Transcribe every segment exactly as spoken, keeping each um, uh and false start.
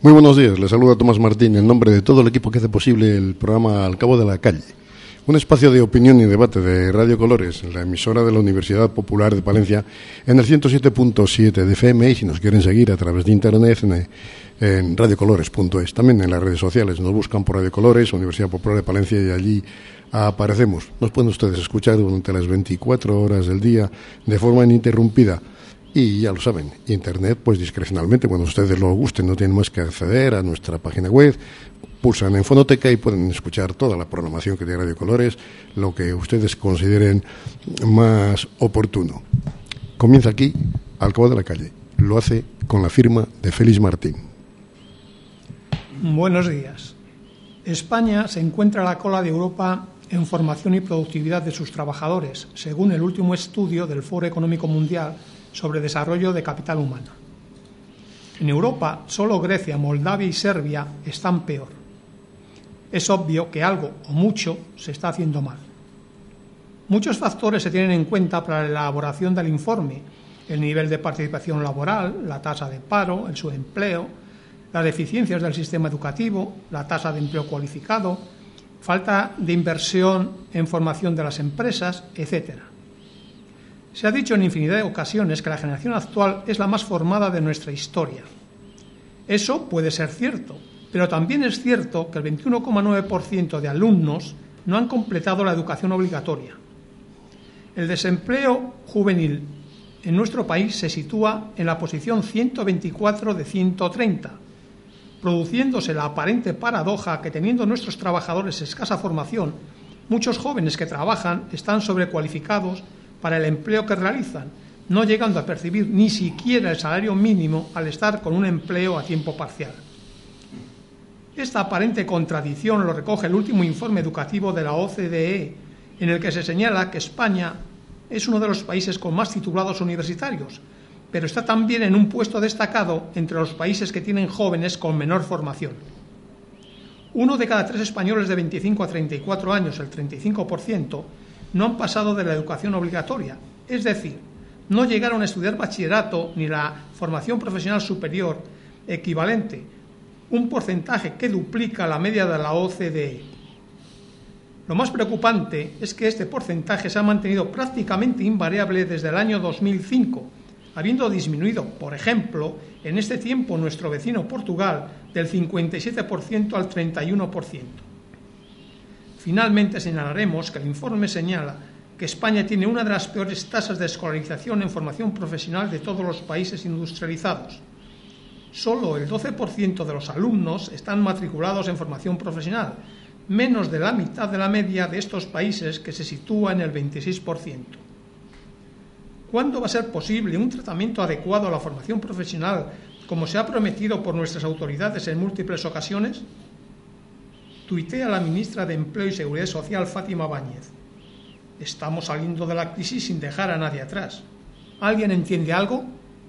Muy buenos días, les saluda Tomás Martín en nombre de todo el equipo que hace posible el programa Al Cabo de la Calle, un espacio de opinión y debate de Radio Colores, la emisora de la Universidad Popular de Palencia, en el ciento siete punto siete de F M, y si nos quieren seguir a través de internet en, en radiocolores punto es. También en las redes sociales nos buscan por Radio Colores, Universidad Popular de Palencia, y allí aparecemos. Nos pueden ustedes escuchar durante las veinticuatro horas del día de forma ininterrumpida. Y ya lo saben, internet, pues discrecionalmente, cuando ustedes lo gusten, no tienen más que acceder a nuestra página web, pulsan en Fonoteca y pueden escuchar toda la programación que tiene Radio Colores, lo que ustedes consideren más oportuno. Comienza aquí, Al Cabo de la Calle. Lo hace con la firma de Félix Martín. Buenos días. España se encuentra a la cola de Europa en formación y productividad de sus trabajadores, según el último estudio del Foro Económico Mundial sobre desarrollo de capital humano. En Europa, solo Grecia, Moldavia y Serbia están peor. Es obvio que algo o mucho se está haciendo mal. Muchos factores se tienen en cuenta para la elaboración del informe: el nivel de participación laboral, la tasa de paro, el subempleo, las deficiencias del sistema educativo, la tasa de empleo cualificado, falta de inversión en formación de las empresas, etcétera. Se ha dicho en infinidad de ocasiones que la generación actual es la más formada de nuestra historia. Eso puede ser cierto, pero también es cierto que el veintiuno coma nueve por ciento de alumnos no han completado la educación obligatoria. El desempleo juvenil en nuestro país se sitúa en la posición ciento veinticuatro de ciento treinta, produciéndose la aparente paradoja que, teniendo nuestros trabajadores escasa formación, muchos jóvenes que trabajan están sobrecualificados para el empleo que realizan, no llegando a percibir ni siquiera el salario mínimo al estar con un empleo a tiempo parcial. Esta aparente contradicción lo recoge el último informe educativo de la O C D E, en el que se señala que España es uno de los países con más titulados universitarios, pero está también en un puesto destacado entre los países que tienen jóvenes con menor formación. Uno de cada tres españoles de veinticinco a treinta y cuatro años, el treinta y cinco por ciento, no han pasado de la educación obligatoria, es decir, no llegaron a estudiar bachillerato ni la formación profesional superior equivalente, un porcentaje que duplica la media de la O C D E. Lo más preocupante es que este porcentaje se ha mantenido prácticamente invariable desde el año dos mil cinco, habiendo disminuido, por ejemplo, en este tiempo nuestro vecino Portugal del cincuenta y siete por ciento al treinta y uno por ciento. Finalmente señalaremos que el informe señala que España tiene una de las peores tasas de escolarización en formación profesional de todos los países industrializados. Solo el doce por ciento de los alumnos están matriculados en formación profesional, menos de la mitad de la media de estos países, que se sitúa en el veintiséis por ciento. ¿Cuándo va a ser posible un tratamiento adecuado a la formación profesional, como se ha prometido por nuestras autoridades en múltiples ocasiones? Tuitea la ministra de Empleo y Seguridad Social, Fátima Báñez: estamos saliendo de la crisis sin dejar a nadie atrás. ¿Alguien entiende algo?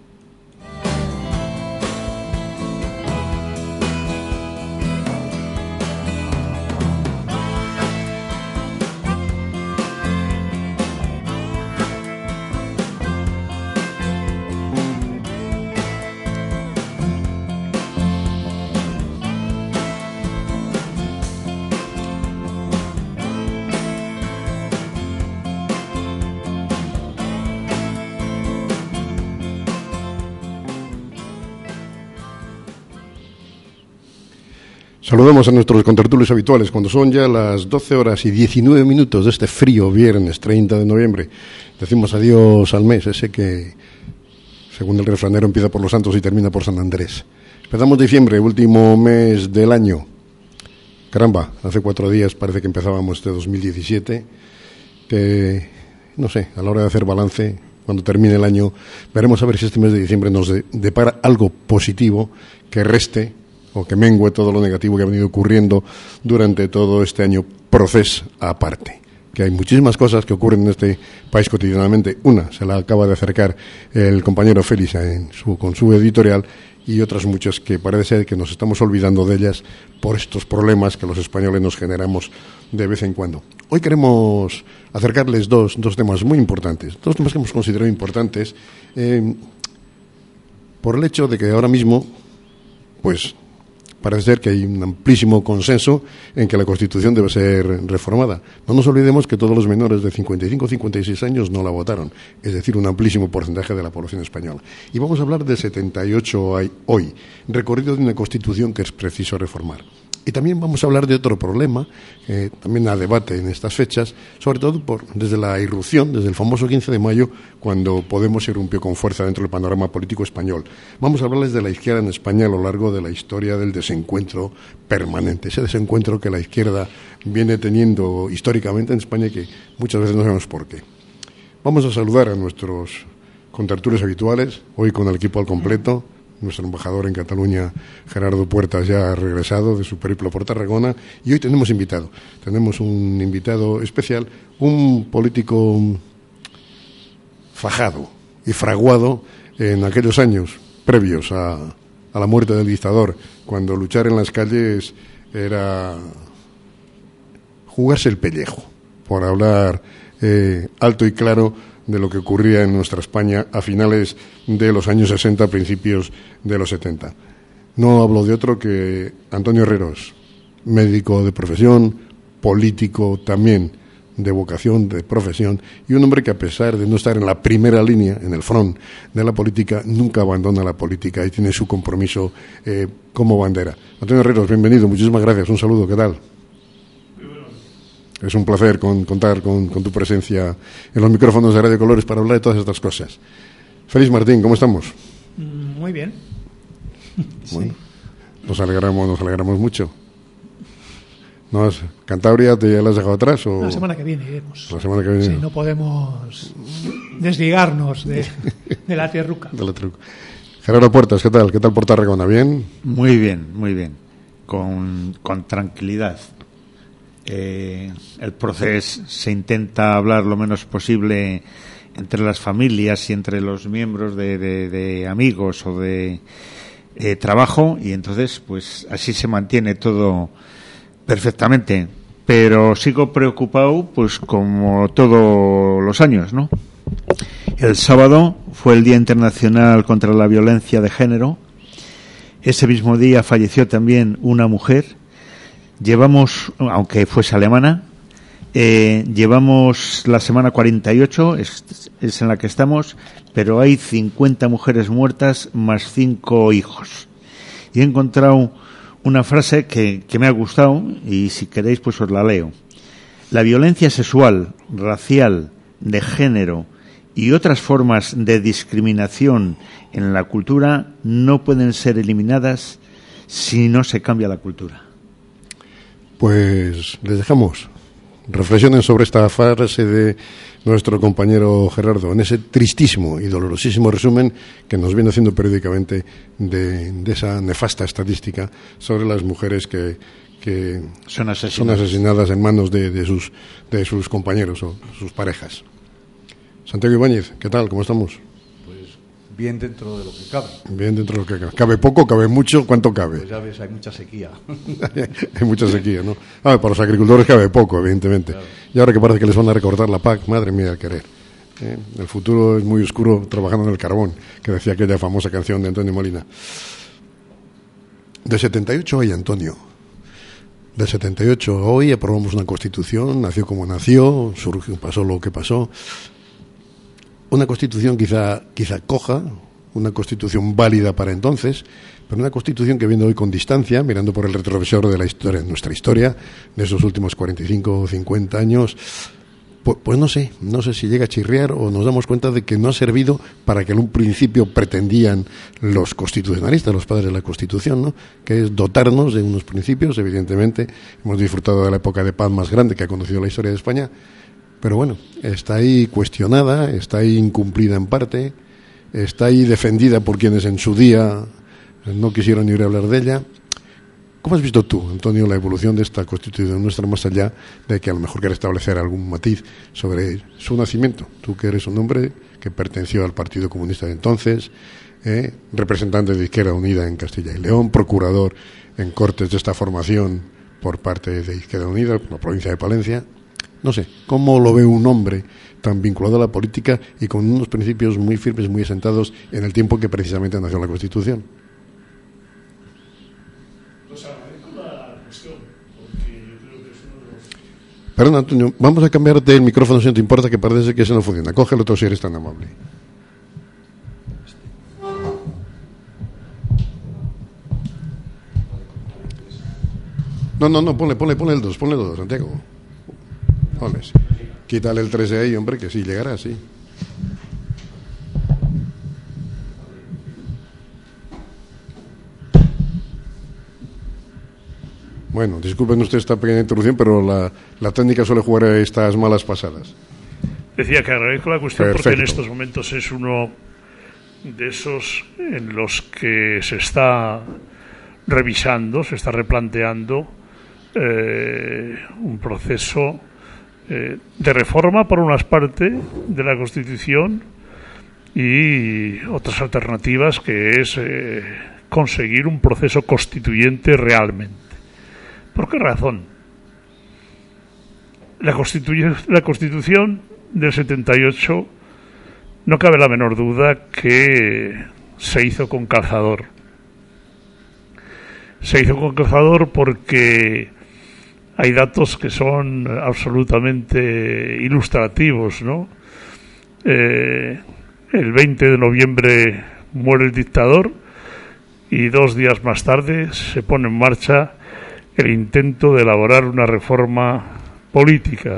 Saludamos a nuestros contertulios habituales cuando son ya las doce horas y diecinueve minutos de este frío viernes treinta de noviembre. Decimos adiós al mes, ese que, según el refranero, empieza por los Santos y termina por San Andrés. Empezamos diciembre, último mes del año. Caramba, hace cuatro días parece que empezábamos este dos mil diecisiete, que, no sé, a la hora de hacer balance, cuando termine el año, veremos a ver si este mes de diciembre nos depara algo positivo que reste o que mengue todo lo negativo que ha venido ocurriendo durante todo este año, proceso aparte. Que hay muchísimas cosas que ocurren en este país cotidianamente. Una se la acaba de acercar el compañero Félix en su, con su editorial, y otras muchas que parece ser que nos estamos olvidando de ellas por estos problemas que los españoles nos generamos de vez en cuando. Hoy queremos acercarles dos, dos temas muy importantes, dos temas que hemos considerado importantes eh, por el hecho de que ahora mismo, pues parece ser que hay un amplísimo consenso en que la Constitución debe ser reformada. No nos olvidemos que todos los menores de cincuenta y cinco a cincuenta y seis años no la votaron, es decir, un amplísimo porcentaje de la población española. Y vamos a hablar de setenta y ocho hoy, recorrido de una Constitución que es preciso reformar. Y también vamos a hablar de otro problema, eh, también a debate en estas fechas, sobre todo por, desde la irrupción, desde el famoso quince de mayo, cuando Podemos irrumpió con fuerza dentro del panorama político español. Vamos a hablarles de la izquierda en España a lo largo de la historia del desencuentro permanente, ese desencuentro que la izquierda viene teniendo históricamente en España y que muchas veces no sabemos por qué. Vamos a saludar a nuestros contertulios habituales, hoy con el equipo al completo. Nuestro embajador en Cataluña, Gerardo Puertas, ya ha regresado de su periplo por Tarragona y hoy tenemos invitado, tenemos un invitado especial, un político fajado y fraguado en aquellos años previos a, a la muerte del dictador, cuando luchar en las calles era jugarse el pellejo, por hablar eh, alto y claro de lo que ocurría en nuestra España a finales de los años sesenta, principios de los setenta. No hablo de otro que Antonio Herreros, médico de profesión, político también de vocación, de profesión, y un hombre que a pesar de no estar en la primera línea, en el front de la política, nunca abandona la política y tiene su compromiso eh, como bandera. Antonio Herreros, bienvenido, muchísimas gracias, un saludo, ¿qué tal? Es un placer con, contar con, con tu presencia en los micrófonos de Radio Colores para hablar de todas estas cosas. Félix Martín, ¿cómo estamos? Muy bien. Bueno, sí. Nos alegramos, nos alegramos mucho. ¿Nos, ¿Cantabria te ya la has dejado atrás? O? La semana que viene iremos. La semana que viene. Sí, no podemos desligarnos de, de la tierruca. De la tierruca. Gerardo Puertas, ¿qué tal? ¿Qué tal por Tarragona? ¿Bien? Muy bien, muy bien. Con, con tranquilidad. Eh, el proceso se intenta hablar lo menos posible entre las familias y entre los miembros de, de, de amigos o de eh, trabajo, y entonces pues así se mantiene todo perfectamente, pero sigo preocupado pues como todos los años, ¿no? El sábado fue el Día Internacional contra la Violencia de Género. Ese mismo día falleció también una mujer. Llevamos, aunque fuese alemana, eh, llevamos la semana cuarenta y ocho, es, es en la que estamos, pero hay cincuenta mujeres muertas más cinco hijos. Y he encontrado una frase que, que me ha gustado y si queréis pues os la leo. La violencia sexual, racial, de género y otras formas de discriminación en la cultura no pueden ser eliminadas si no se cambia la cultura. Pues les dejamos. Reflexionen sobre esta frase de nuestro compañero Gerardo, en ese tristísimo y dolorosísimo resumen que nos viene haciendo periódicamente de, de esa nefasta estadística sobre las mujeres que, que son, asesinadas. son asesinadas en manos de, de, sus, de sus compañeros o sus parejas. Santiago Ibáñez, ¿qué tal? ¿Cómo estamos? Bien dentro de lo que cabe. Bien dentro de lo que cabe. ¿Cabe poco? ¿Cabe mucho? ¿Cuánto cabe? Pues ya ves, hay mucha sequía. Hay mucha sequía, ¿no? Ah, para los agricultores cabe poco, evidentemente. Claro. Y ahora que parece que les van a recortar la P A C, madre mía, al querer. ¿Eh? El futuro es muy oscuro trabajando en el carbón, que decía aquella famosa canción de Antonio Molina. De setenta y ocho hay Antonio. De setenta y ocho hoy aprobamos una Constitución, nació como nació, surgió, pasó lo que pasó. Una Constitución quizá, quizá coja, una Constitución válida para entonces, pero una Constitución que viene hoy con distancia, mirando por el retrovisor de la historia, nuestra historia, de esos últimos cuarenta y cinco o cincuenta años, pues, pues no sé, no sé si llega a chirriar o nos damos cuenta de que no ha servido para que en un principio pretendían los constitucionalistas, los padres de la Constitución, ¿no? Que es dotarnos de unos principios. Evidentemente hemos disfrutado de la época de paz más grande que ha conocido la historia de España, pero bueno, está ahí cuestionada, está ahí incumplida en parte, está ahí defendida por quienes en su día no quisieron ni oír hablar de ella. ¿Cómo has visto tú, Antonio, la evolución de esta Constitución nuestra, más allá de que a lo mejor quiera establecer algún matiz sobre su nacimiento? Tú que eres un hombre que perteneció al Partido Comunista de entonces, eh, representante de Izquierda Unida en Castilla y León, procurador en Cortes de esta formación por parte de Izquierda Unida, por la provincia de Palencia. No sé, ¿cómo lo ve un hombre tan vinculado a la política y con unos principios muy firmes, muy asentados en el tiempo que precisamente nació la Constitución? Perdón, Antonio, vamos a cambiarte el micrófono si no te importa, que parece que ese no funciona. Cógelo otro si eres tan amable. No, no, no, ponle, ponle, ponle el dos, ponle el dos, Santiago. Ponle. Quítale el tres de ahí, hombre, que sí, llegará, sí. Bueno, disculpen ustedes esta pequeña interrupción, pero la, la técnica suele jugar a estas malas pasadas. Decía que agradezco la cuestión Perfecto. porque en estos momentos es uno de esos en los que se está revisando, se está replanteando eh, un proceso eh, de reforma por unas partes de la Constitución y otras alternativas, que es eh, conseguir un proceso constituyente realmente. ¿Por qué razón? La, Constitu- la Constitución del setenta y ocho, no cabe la menor duda que se hizo con calzador. Se hizo con calzador porque hay datos que son absolutamente ilustrativos, ¿no? Eh, el veinte de noviembre muere el dictador y dos días más tarde se pone en marcha el intento de elaborar una reforma política.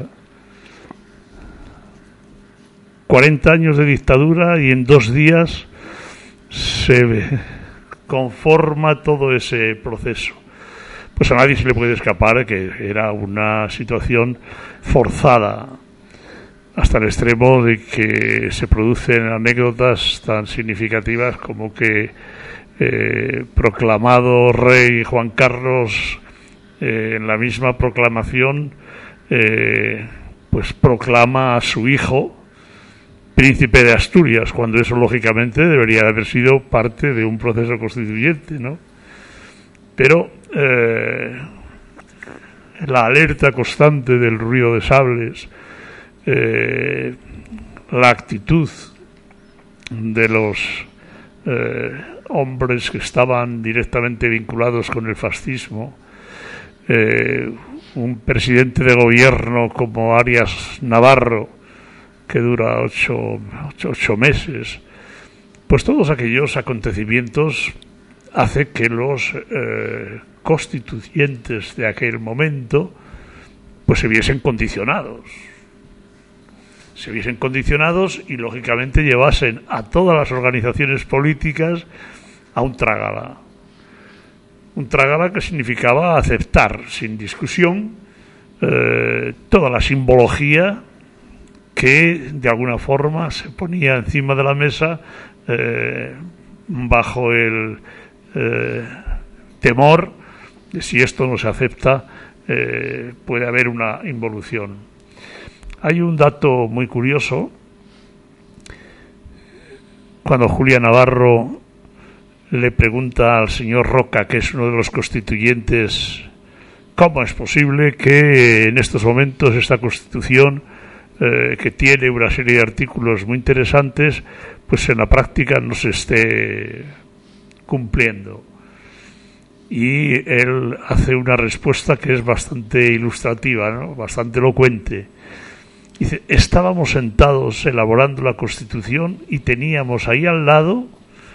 cuarenta años de dictadura y en dos días se conforma todo ese proceso. Pues a nadie se le puede escapar que era una situación forzada, hasta el extremo de que se producen anécdotas tan significativas como que eh, proclamado rey Juan Carlos, Eh, en la misma proclamación eh, pues proclama a su hijo príncipe de Asturias, cuando eso lógicamente debería de haber sido parte de un proceso constituyente, ¿no? Pero eh, la alerta constante del ruido de sables, eh, la actitud de los eh, hombres que estaban directamente vinculados con el fascismo, Eh, un presidente de gobierno como Arias Navarro, que dura ocho, ocho, ocho meses, pues todos aquellos acontecimientos hacen que los eh, constituyentes de aquel momento pues se viesen condicionados se viesen condicionados y lógicamente llevasen a todas las organizaciones políticas a un trágala Un trágala que significaba aceptar sin discusión eh, toda la simbología que de alguna forma se ponía encima de la mesa eh, bajo el eh, temor de si esto no se acepta eh, puede haber una involución. Hay un dato muy curioso. Cuando Julia Navarro le pregunta al señor Roca, que es uno de los constituyentes, cómo es posible que en estos momentos esta Constitución, eh, que tiene una serie de artículos muy interesantes, pues en la práctica no se esté cumpliendo. Y él hace una respuesta que es bastante ilustrativa, ¿no? Bastante elocuente. Dice, estábamos sentados elaborando la Constitución y teníamos ahí al lado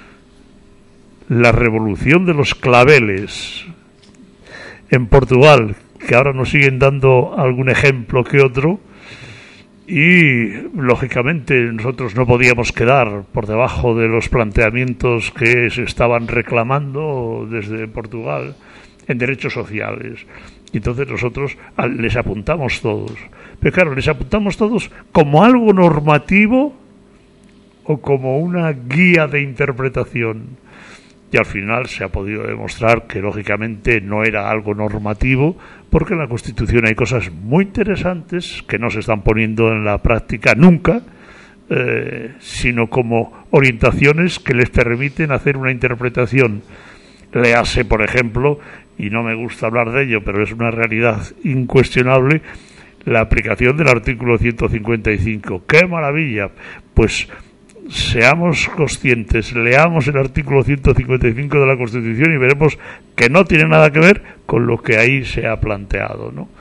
la revolución de los claveles en Portugal, que ahora nos siguen dando algún ejemplo que otro, y lógicamente nosotros no podíamos quedar por debajo de los planteamientos que se estaban reclamando desde Portugal en derechos sociales. Y entonces nosotros les apuntamos todos. Pero claro, les apuntamos todos como algo normativo o como una guía de interpretación. Y al final se ha podido demostrar que lógicamente no era algo normativo, porque en la Constitución hay cosas muy interesantes que no se están poniendo en la práctica nunca, eh, sino como orientaciones que les permiten hacer una interpretación. Léase, por ejemplo, y no me gusta hablar de ello, pero es una realidad incuestionable, la aplicación del artículo ciento cincuenta y cinco. ¡Qué maravilla! Pues seamos conscientes, leamos el artículo ciento cincuenta y cinco de la Constitución y veremos que no tiene nada que ver con lo que ahí se ha planteado, ¿no?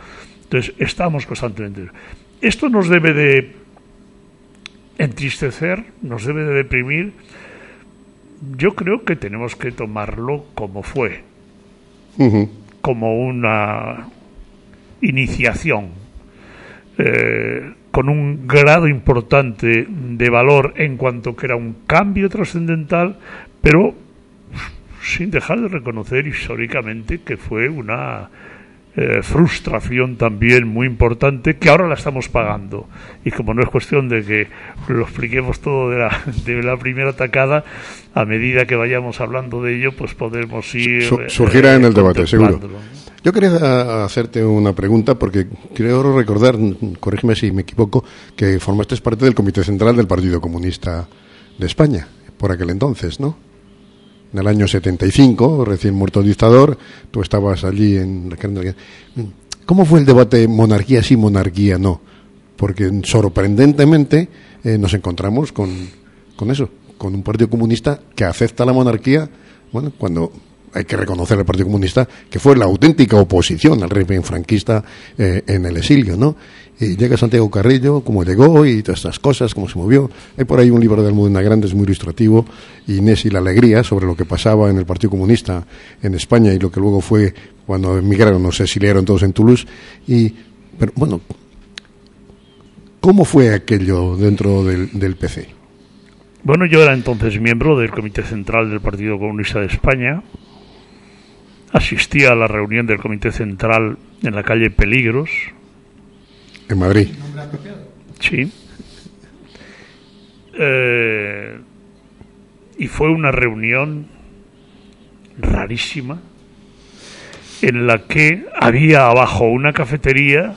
Entonces, estamos constantemente. Esto nos debe de entristecer, nos debe de deprimir. Yo creo que tenemos que tomarlo como fue, uh-huh. como una iniciación, eh, con un grado importante de valor en cuanto que era un cambio trascendental, pero sin dejar de reconocer históricamente que fue una eh, frustración también muy importante, que ahora la estamos pagando. Y como no es cuestión de que lo expliquemos todo de la, de la primera tacada, a medida que vayamos hablando de ello, pues podemos ir... Su, surgirá eh, en el debate, seguro. Yo quería hacerte una pregunta, porque creo recordar, corrígeme si me equivoco, que formaste parte del Comité Central del Partido Comunista de España, por aquel entonces, ¿no? En el año setenta y cinco, recién muerto el dictador, tú estabas allí en... ¿Cómo fue el debate monarquía sí, monarquía no? Porque sorprendentemente eh, nos encontramos con, con eso, con un Partido Comunista que acepta la monarquía, bueno, cuando hay que reconocer al Partido Comunista que fue la auténtica oposición al régimen franquista eh, en el exilio, ¿no? Y llega Santiago Carrillo, cómo llegó y todas estas cosas, cómo se movió. Hay por ahí un libro de Almudena Grandes muy ilustrativo, Inés y la alegría, sobre lo que pasaba en el Partido Comunista en España y lo que luego fue cuando emigraron, no sé, se exiliaron todos en Toulouse. Y, pero bueno, ¿cómo fue aquello dentro del, del P C? Bueno, yo era entonces miembro del Comité Central del Partido Comunista de España. Asistía a la reunión del Comité Central en la calle Peligros, en Madrid. Sí. Eh, y fue una reunión rarísima en la que había abajo una cafetería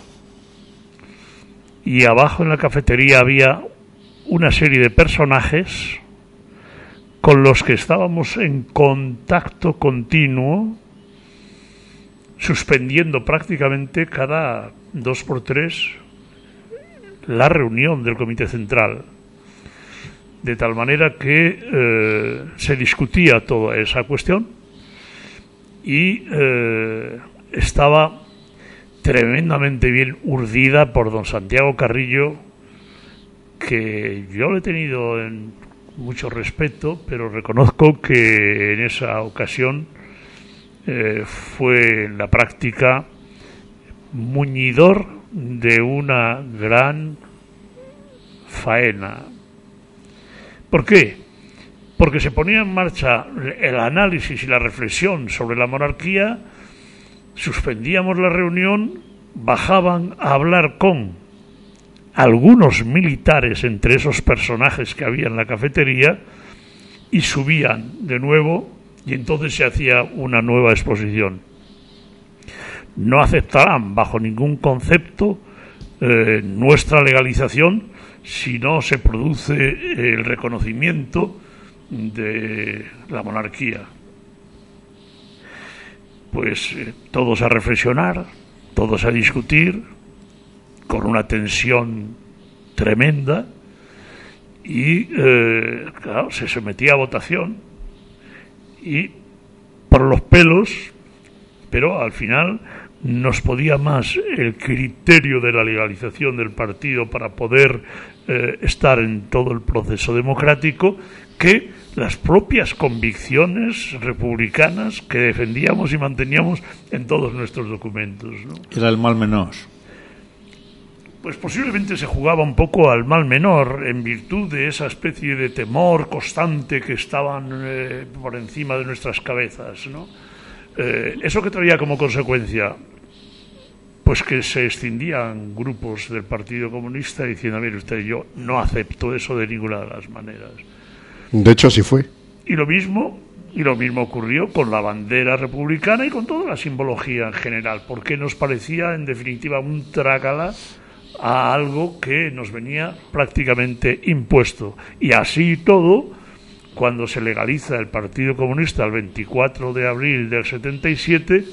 y abajo en la cafetería había una serie de personajes con los que estábamos en contacto continuo, suspendiendo prácticamente cada dos por tres la reunión del Comité Central, de tal manera que eh, se discutía toda esa cuestión y eh, estaba tremendamente bien urdida por don Santiago Carrillo, que yo le he tenido en mucho respeto, pero reconozco que en esa ocasión eh, fue en la práctica muñidor de una gran faena. ¿Por qué? Porque se ponía en marcha el análisis y la reflexión sobre la monarquía, suspendíamos la reunión, bajaban a hablar con algunos militares entre esos personajes que había en la cafetería y subían de nuevo y entonces se hacía una nueva exposición. No aceptarán bajo ningún concepto eh, nuestra legalización si no se produce el reconocimiento de la monarquía. Pues eh, todos a reflexionar, todos a discutir, con una tensión tremenda y, eh, claro, se sometía a votación y por los pelos, pero al final nos podía más el criterio de la legalización del partido para poder eh, estar en todo el proceso democrático que las propias convicciones republicanas que defendíamos y manteníamos en todos nuestros documentos, ¿no? Era el mal menor. Pues posiblemente se jugaba un poco al mal menor en virtud de esa especie de temor constante que estaban eh, por encima de nuestras cabezas, ¿no? Eh, ¿Eso qué traía como consecuencia? Pues que se escindían grupos del Partido Comunista diciendo, mire usted, yo no acepto eso de ninguna de las maneras. De hecho, así fue. Y lo mismo, y lo mismo ocurrió con la bandera republicana y con toda la simbología en general, porque nos parecía, en definitiva, un trágala a algo que nos venía prácticamente impuesto. Y así todo, cuando se legaliza el Partido Comunista el veinticuatro de abril del setenta y siete,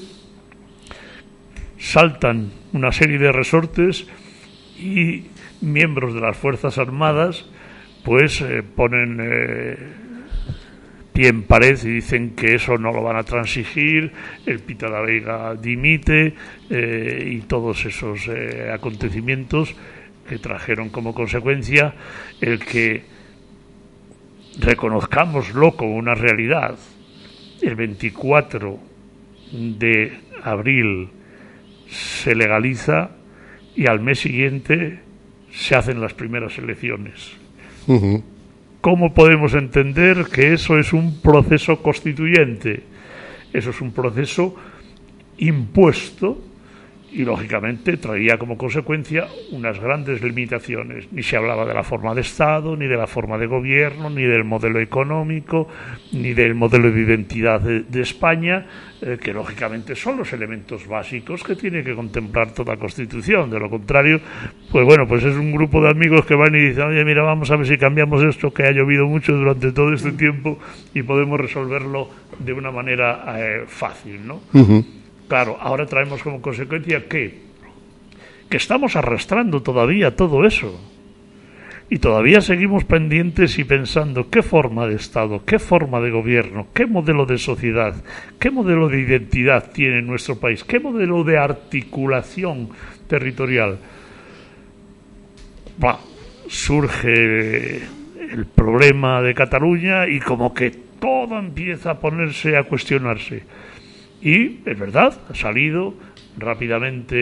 saltan una serie de resortes y miembros de las Fuerzas Armadas pues eh, ponen eh, pie en pared y dicen que eso no lo van a transigir, el Pita da Veiga dimite eh, y todos esos eh, acontecimientos que trajeron como consecuencia el que reconozcámoslo como una realidad. El veinticuatro de abril se legaliza y al mes siguiente se hacen las primeras elecciones. Uh-huh. ¿Cómo podemos entender que eso es un proceso constituyente? Eso es un proceso impuesto y, lógicamente, traía como consecuencia unas grandes limitaciones. Ni se hablaba de la forma de Estado, ni de la forma de gobierno, ni del modelo económico, ni del modelo de identidad de, de España, eh, que, lógicamente, son los elementos básicos que tiene que contemplar toda Constitución. De lo contrario, pues bueno, pues es un grupo de amigos que van y dicen, oye, mira, vamos a ver si cambiamos esto, que ha llovido mucho durante todo este tiempo y podemos resolverlo de una manera eh, fácil, ¿no? Uh-huh. Claro, ahora traemos como consecuencia que, que estamos arrastrando todavía todo eso. Y todavía seguimos pendientes y pensando qué forma de Estado, qué forma de gobierno, qué modelo de sociedad, qué modelo de identidad tiene nuestro país, qué modelo de articulación territorial. Bah, surge el problema de Cataluña y como que todo empieza a ponerse a cuestionarse. Y, es verdad, ha salido rápidamente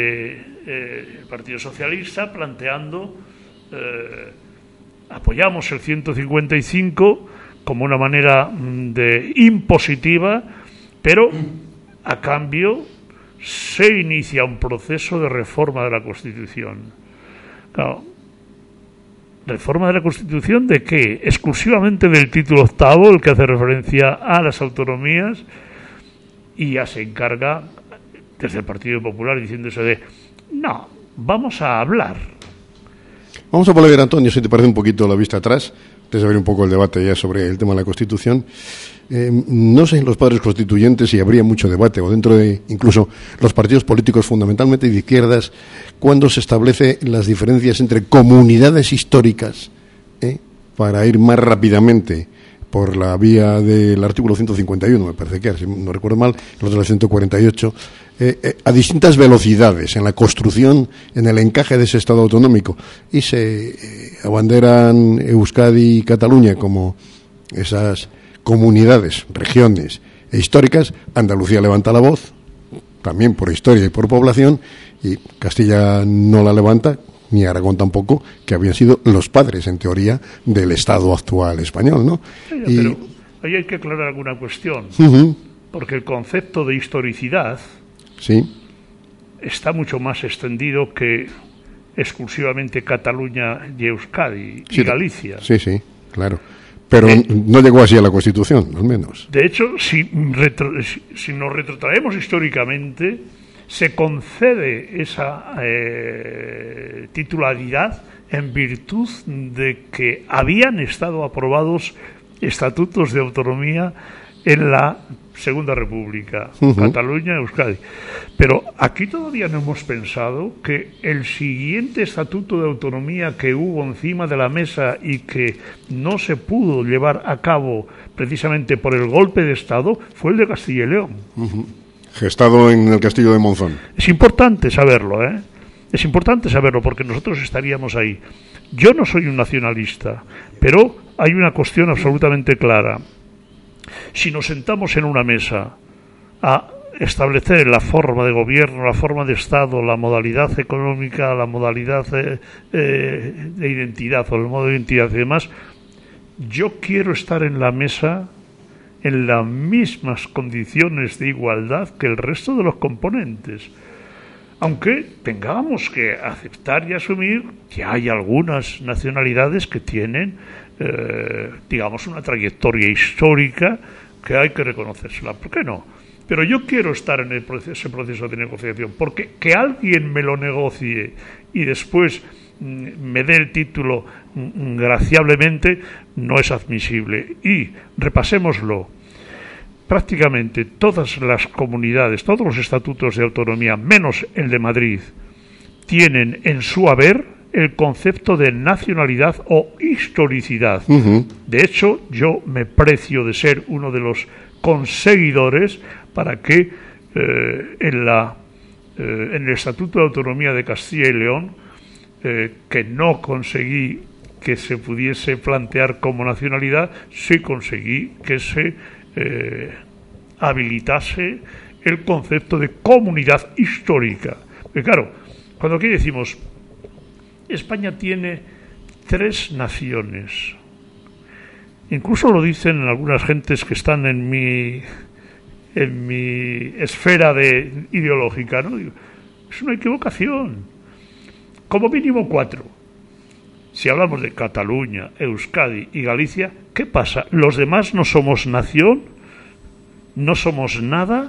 eh, el Partido Socialista planteando eh, apoyamos el ciento cincuenta y cinco como una manera de impositiva, pero a cambio se inicia un proceso de reforma de la Constitución. Claro, ¿reforma de la Constitución de qué? Exclusivamente del título octavo, el que hace referencia a las autonomías. Y ya se encarga desde el Partido Popular diciéndose de no, vamos a hablar. Vamos a volver, Antonio, si te parece, un poquito la vista atrás, antes de ver un poco el debate ya sobre el tema de la Constitución. Eh, no sé en los padres constituyentes si habría mucho debate, o dentro de incluso los partidos políticos fundamentalmente de izquierdas, cuando se establecen las diferencias entre comunidades históricas, ¿eh? para ir más rápidamente por la vía del artículo ciento cincuenta y uno, me parece que era, si no recuerdo mal, el otro del ciento cuarenta y ocho, eh, eh, a distintas velocidades en la construcción, en el encaje de ese Estado autonómico, y se eh, abanderan Euskadi y Cataluña como esas comunidades, regiones e históricas. Andalucía levanta la voz, también por historia y por población, y Castilla no la levanta, ni Aragón tampoco, que habían sido los padres, en teoría, del Estado actual español, ¿no? Sí, y... pero ahí hay que aclarar alguna cuestión, uh-huh. porque el concepto de historicidad sí. está mucho más extendido que exclusivamente Cataluña y Euskadi y sí, Galicia. Sí, sí, claro. Pero eh, no llegó así a la Constitución, al menos. De hecho, si, retro, si, si nos retrotraemos históricamente, se concede esa eh, titularidad en virtud de que habían estado aprobados estatutos de autonomía en la Segunda República, uh-huh. Cataluña, Euskadi. Pero aquí todavía no hemos pensado que el siguiente estatuto de autonomía que hubo encima de la mesa y que no se pudo llevar a cabo precisamente por el golpe de Estado fue el de Castilla y León. Uh-huh. Gestado en el Castillo de Monzón. Es importante saberlo, ¿eh? Es importante saberlo porque nosotros estaríamos ahí. Yo no soy un nacionalista, pero hay una cuestión absolutamente clara. Si nos sentamos en una mesa a establecer la forma de gobierno, la forma de Estado, la modalidad económica, la modalidad eh, eh, de identidad o el modo de identidad y demás, yo quiero estar en la mesa en las mismas condiciones de igualdad que el resto de los componentes. Aunque tengamos que aceptar y asumir que hay algunas nacionalidades que tienen, eh, digamos, una trayectoria histórica que hay que reconocérsela. ¿Por qué no? Pero yo quiero estar en el proceso, ese proceso de negociación, porque que alguien me lo negocie y después mm, me dé el título mm, graciablemente no es admisible. Y repasémoslo. Prácticamente todas las comunidades, todos los estatutos de autonomía, menos el de Madrid, tienen en su haber el concepto de nacionalidad o historicidad. Uh-huh. De hecho, yo me precio de ser uno de los conseguidores para que eh, en, la, eh, en el Estatuto de Autonomía de Castilla y León, eh, que no conseguí que se pudiese plantear como nacionalidad, sí conseguí que se eh, habilitase el concepto de comunidad histórica. Porque claro, cuando aquí decimos España tiene tres naciones, incluso lo dicen algunas gentes que están en mi en mi esfera de ideológica, ¿no? Digo, es una equivocación. Como mínimo cuatro. Si hablamos de Cataluña, Euskadi y Galicia, ¿qué pasa? ¿Los demás no somos nación? ¿No somos nada?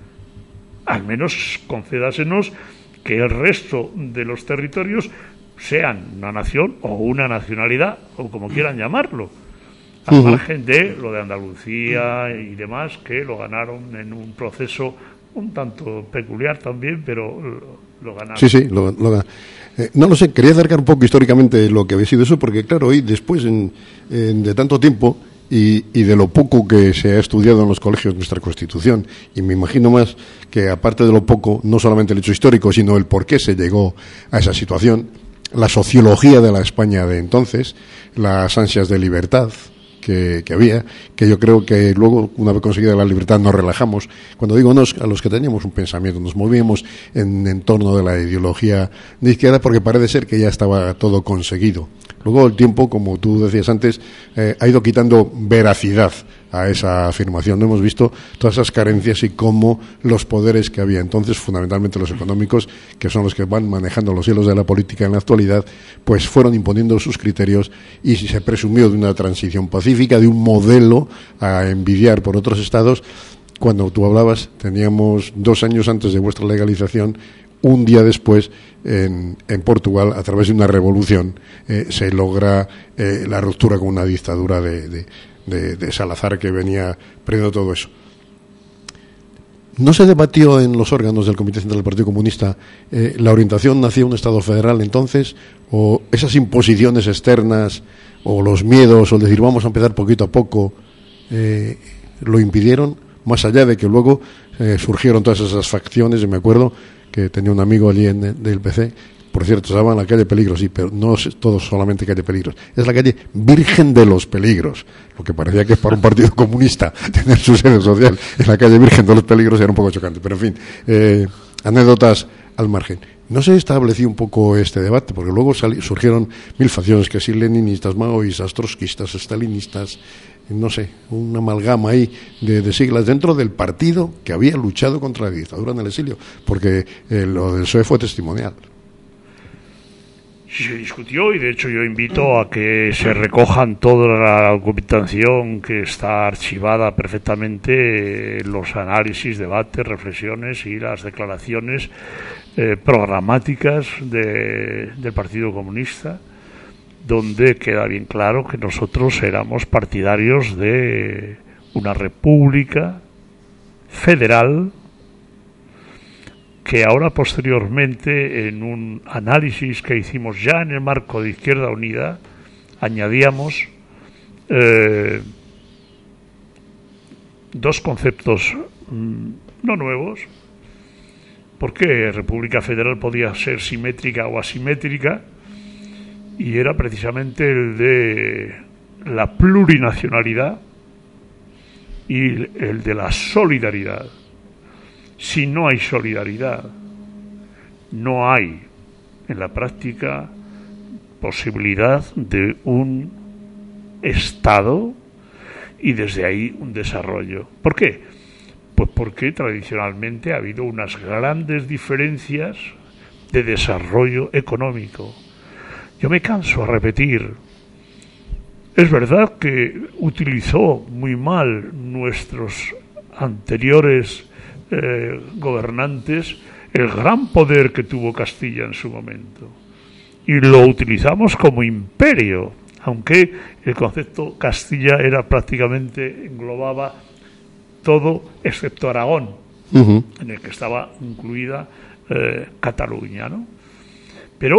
Al menos concédasenos que el resto de los territorios sean una nación o una nacionalidad, o como quieran llamarlo, al uh-huh. margen de lo de Andalucía y demás, que lo ganaron en un proceso un tanto peculiar también, pero lo, lo ganaron. Sí, sí, lo, lo eh, no lo sé, quería acercar un poco históricamente lo que había sido eso, porque claro, hoy después en, en, de tanto tiempo y, y de lo poco que se ha estudiado en los colegios nuestra Constitución, y me imagino más que aparte de lo poco, no solamente el hecho histórico, sino el por qué se llegó a esa situación, la sociología de la España de entonces, las ansias de libertad que, que había, que yo creo que luego, una vez conseguida la libertad, nos relajamos. Cuando digo nos, a los que teníamos un pensamiento, nos movíamos en, en torno de la ideología de izquierda, porque parece ser que ya estaba todo conseguido. Luego el tiempo, como tú decías antes, eh, ha ido quitando veracidad a esa afirmación. No hemos visto todas esas carencias y cómo los poderes que había entonces, fundamentalmente los económicos, que son los que van manejando los hilos de la política en la actualidad, pues fueron imponiendo sus criterios y se presumió de una transición pacífica, de un modelo a envidiar por otros estados. Cuando tú hablabas, teníamos dos años antes de vuestra legalización, un día después, en, en Portugal, a través de una revolución, eh, se logra eh, la ruptura con una dictadura de, de, de, de Salazar, que venía perdiendo todo eso. ¿No se debatió en los órganos del Comité Central del Partido Comunista eh, la orientación hacia un Estado federal entonces, o esas imposiciones externas, o los miedos, o el decir vamos a empezar poquito a poco, eh, lo impidieron? Más allá de que luego eh, surgieron todas esas facciones, y me acuerdo que tenía un amigo allí en, del P C, por cierto, se llama la calle Peligros, sí, pero no es todo solamente calle Peligros, es la calle Virgen de los Peligros, lo que parecía que para un partido comunista tener su sede social en la calle Virgen de los Peligros era un poco chocante, pero en fin, eh, anécdotas al margen. No se estableció un poco este debate, porque luego sali- surgieron mil facciones, que si leninistas, maoístas, trotskistas, stalinistas, no sé, una amalgama ahí de, de siglas dentro del partido que había luchado contra la dictadura en el exilio, porque eh, lo del P S O E fue testimonial. Sí, se discutió, y de hecho yo invito a que se recojan toda la documentación que está archivada perfectamente, los análisis, debates, reflexiones y las declaraciones eh, programáticas de, del Partido Comunista, donde queda bien claro que nosotros éramos partidarios de una república federal, que ahora posteriormente, en un análisis que hicimos ya en el marco de Izquierda Unida, añadíamos eh, dos conceptos mmm, no nuevos, porque República Federal podía ser simétrica o asimétrica, y era precisamente el de la plurinacionalidad y el de la solidaridad. Si no hay solidaridad, no hay en la práctica posibilidad de un Estado y desde ahí un desarrollo. ¿Por qué? Pues porque tradicionalmente ha habido unas grandes diferencias de desarrollo económico. Yo me canso a repetir, es verdad que utilizó muy mal nuestros anteriores eh, gobernantes el gran poder que tuvo Castilla en su momento, y lo utilizamos como imperio, aunque el concepto Castilla era prácticamente, englobaba todo excepto Aragón, uh-huh. en el que estaba incluida eh, Cataluña, ¿no? Pero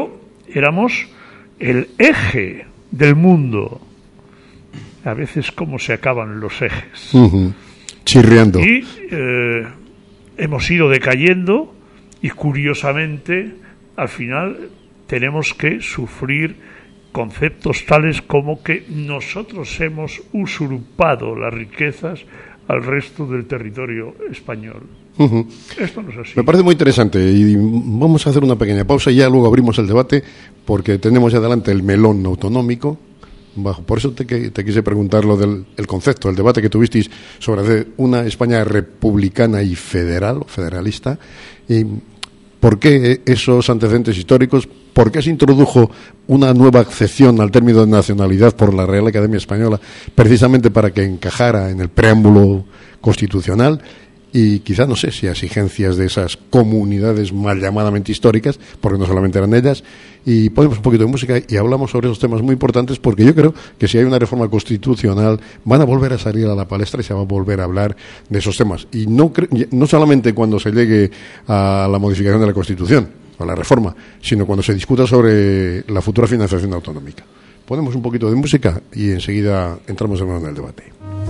éramos el eje del mundo. A veces cómo se acaban los ejes. Uh-huh. Chirriando. Y eh, hemos ido decayendo y curiosamente al final tenemos que sufrir conceptos tales como que nosotros hemos usurpado las riquezas al resto del territorio español. Uh-huh. Esto no es así. Me parece muy interesante y vamos a hacer una pequeña pausa y ya luego abrimos el debate porque tenemos ya adelante el melón autonómico. Bajo. Por eso te, te quise preguntar lo del el concepto, el debate que tuvisteis sobre hacer una España republicana y federal, o federalista, y por qué esos antecedentes históricos, por qué se introdujo una nueva acepción al término de nacionalidad por la Real Academia Española, precisamente para que encajara en el preámbulo constitucional. Y quizá, no sé si exigencias de esas comunidades mal llamadamente históricas, porque no solamente eran ellas, y ponemos un poquito de música y hablamos sobre esos temas muy importantes, porque yo creo que si hay una reforma constitucional van a volver a salir a la palestra y se va a volver a hablar de esos temas. Y no, no solamente cuando se llegue a la modificación de la Constitución, o la reforma, sino cuando se discuta sobre la futura financiación autonómica. Ponemos un poquito de música y enseguida entramos de nuevo en el debate.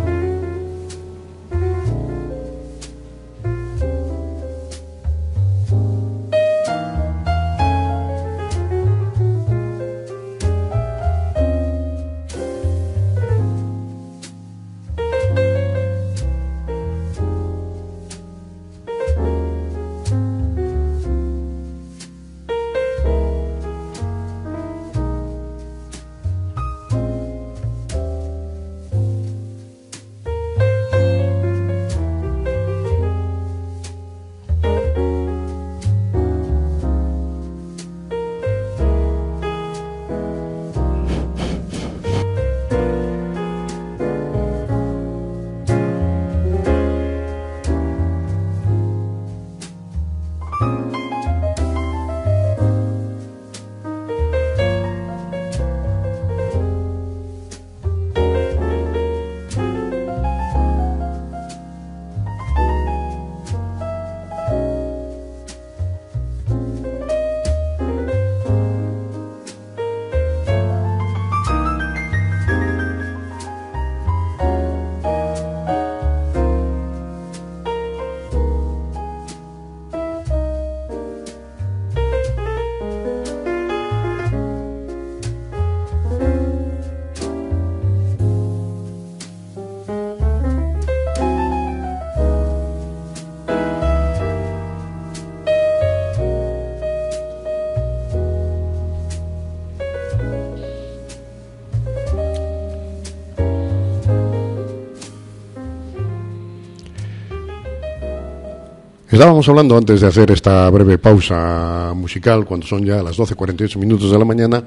Estábamos hablando antes de hacer esta breve pausa musical, cuando son ya las doce cuarenta y ocho minutos de la mañana,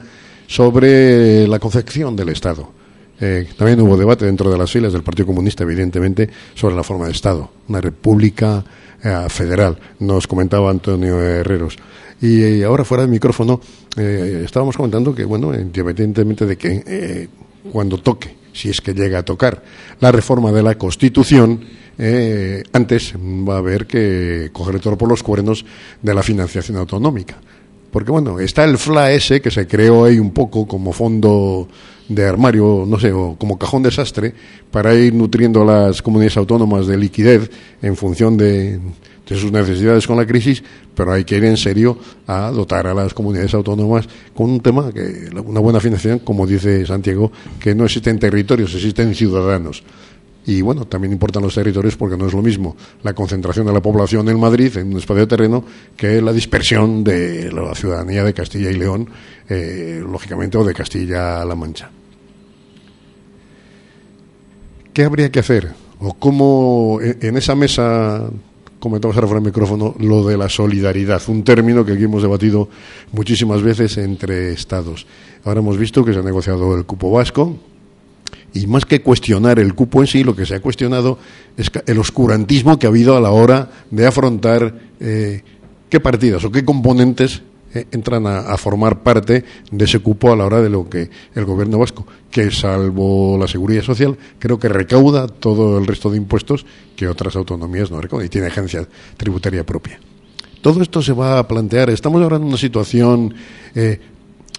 sobre la concepción del Estado. Eh, también hubo debate dentro de las filas del Partido Comunista, evidentemente, sobre la forma de Estado, una república eh, federal, nos comentaba Antonio Herreros. Y eh, ahora, fuera del micrófono, eh, estábamos comentando que, bueno, independientemente de que eh, cuando toque, si es que llega a tocar, la reforma de la Constitución, Eh, antes va a haber que coger el toro por los cuernos de la financiación autonómica, porque bueno, está el F L A ese que se creó ahí un poco como fondo de armario, no sé, o como cajón desastre para ir nutriendo a las comunidades autónomas de liquidez en función de, de sus necesidades con la crisis, pero hay que ir en serio a dotar a las comunidades autónomas con un tema que una buena financiación, como dice Santiago, que no existen territorios, existen ciudadanos. Y bueno, también importan los territorios porque no es lo mismo la concentración de la población en Madrid, en un espacio de terreno, que la dispersión de la ciudadanía de Castilla y León, eh, lógicamente, o de Castilla-La Mancha. ¿Qué habría que hacer? O cómo en esa mesa, comentamos ahora fuera del micrófono, lo de la solidaridad, un término que aquí hemos debatido muchísimas veces entre estados. Ahora hemos visto que se ha negociado el cupo vasco. Y más que cuestionar el cupo en sí, lo que se ha cuestionado es el oscurantismo que ha habido a la hora de afrontar eh, qué partidas o qué componentes eh, entran a, a formar parte de ese cupo a la hora de lo que el gobierno vasco, que salvo la seguridad social, creo que recauda todo el resto de impuestos que otras autonomías no recaudan y tiene agencia tributaria propia. Todo esto se va a plantear. Estamos ahora en una situación eh,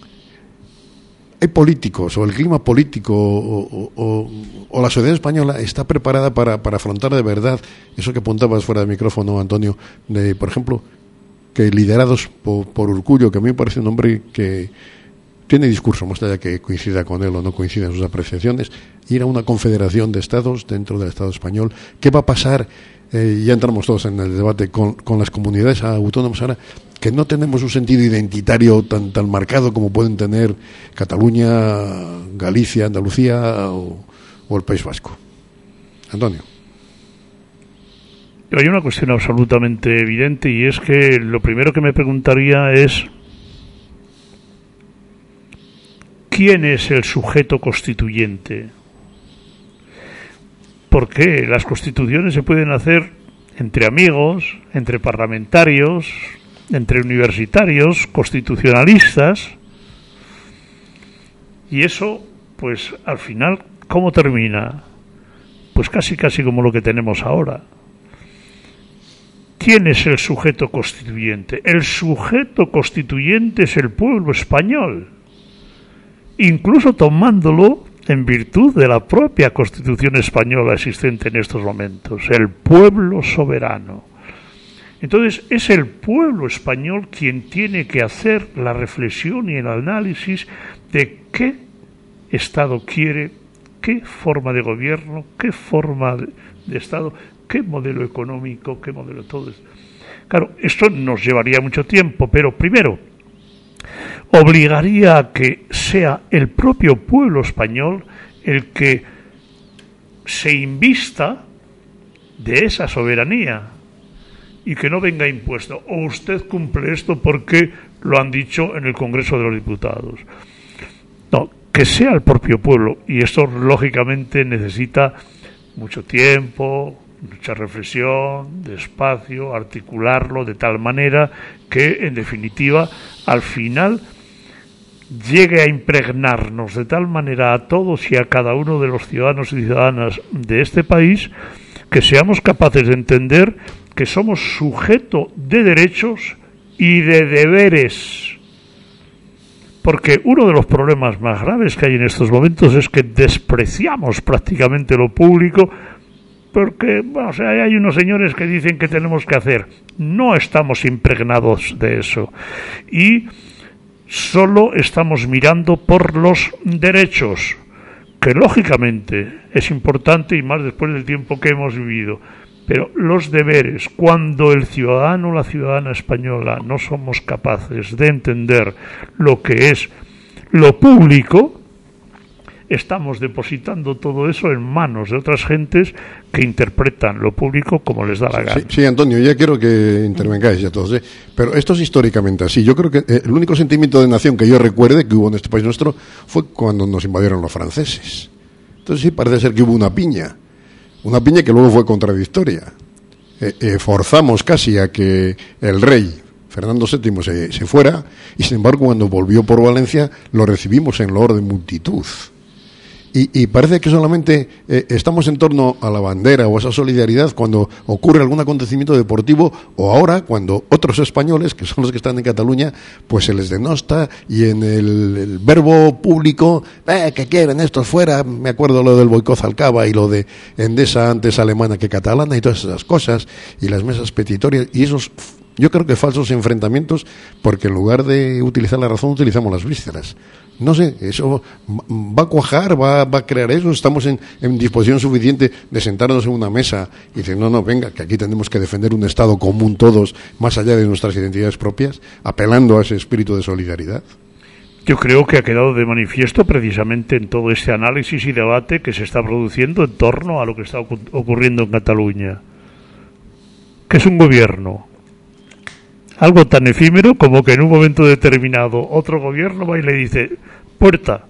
hay políticos, o el clima político, o, o, o la sociedad española está preparada para, para afrontar de verdad eso que apuntabas fuera de micrófono, Antonio, de, por ejemplo, que liderados por, por Urkullu, que a mí me parece un hombre que tiene discurso, más allá que coincida con él o no coincida en sus apreciaciones, ir a una confederación de estados dentro del Estado español. ¿Qué va a pasar? Eh, ya entramos todos en el debate con, con las comunidades autónomas ahora, que no tenemos un sentido identitario tan, tan marcado como pueden tener Cataluña, Galicia, Andalucía o, o el País Vasco. Antonio. Hay una cuestión absolutamente evidente, y es que lo primero que me preguntaría es ¿quién es el sujeto constituyente? Porque las constituciones se pueden hacer entre amigos, entre parlamentarios, entre universitarios, constitucionalistas, y eso, pues al final, ¿cómo termina? Pues casi casi como lo que tenemos ahora. ¿Quién es el sujeto constituyente? El sujeto constituyente es el pueblo español, incluso tomándolo en virtud de la propia Constitución española existente en estos momentos, el pueblo soberano. Entonces, es el pueblo español quien tiene que hacer la reflexión y el análisis de qué Estado quiere, qué forma de gobierno, qué forma de, de Estado, qué modelo económico, qué modelo todo esto. Claro, esto nos llevaría mucho tiempo, pero primero, obligaría a que sea el propio pueblo español el que se invista de esa soberanía y que no venga impuesto. O usted cumple esto porque lo han dicho en el Congreso de los Diputados. No, que sea el propio pueblo, y esto lógicamente necesita mucho tiempo, mucha reflexión, despacio, articularlo de tal manera que, en definitiva, al final llegue a impregnarnos de tal manera a todos y a cada uno de los ciudadanos y ciudadanas de este país que seamos capaces de entender que somos sujeto de derechos y de deberes. Porque uno de los problemas más graves que hay en estos momentos es que despreciamos prácticamente lo público, porque, bueno, o sea, hay unos señores que dicen que tenemos que hacer. No estamos impregnados de eso. Y solo estamos mirando por los derechos, que lógicamente es importante, y más después del tiempo que hemos vivido. Pero los deberes, cuando el ciudadano o la ciudadana española no somos capaces de entender lo que es lo público, estamos depositando todo eso en manos de otras gentes que interpretan lo público como les da la gana. Sí, sí, Antonio, ya quiero que intervengáis ya todos, ¿eh? Pero esto es históricamente así. Yo creo que eh, el único sentimiento de nación que yo recuerde que hubo en este país nuestro fue cuando nos invadieron los franceses. Entonces sí, parece ser que hubo una piña. Una piña que luego fue contradictoria. Eh, eh, forzamos casi a que el rey Fernando séptimo se, se fuera, y sin embargo cuando volvió por Valencia lo recibimos en loor de multitud. Y, y parece que solamente eh, estamos en torno a la bandera o a esa solidaridad cuando ocurre algún acontecimiento deportivo, o ahora cuando otros españoles, que son los que están en Cataluña, pues se les denosta, y en el, el verbo público, eh, que quieren estos fuera, me acuerdo lo del boicot al Cava y lo de Endesa antes alemana que catalana y todas esas cosas, y las mesas petitorias, y esos, yo creo que falsos enfrentamientos, porque en lugar de utilizar la razón utilizamos las vísceras. No sé, eso va a cuajar, va, va a crear eso. Estamos en, en disposición suficiente de sentarnos en una mesa y decir, no, no, venga, que aquí tenemos que defender un Estado común todos, más allá de nuestras identidades propias, apelando a ese espíritu de solidaridad. Yo creo que ha quedado de manifiesto precisamente en todo este análisis y debate que se está produciendo en torno a lo que está ocurriendo en Cataluña, que es un gobierno. Algo tan efímero como que en un momento determinado otro gobierno va y le dice, puerta.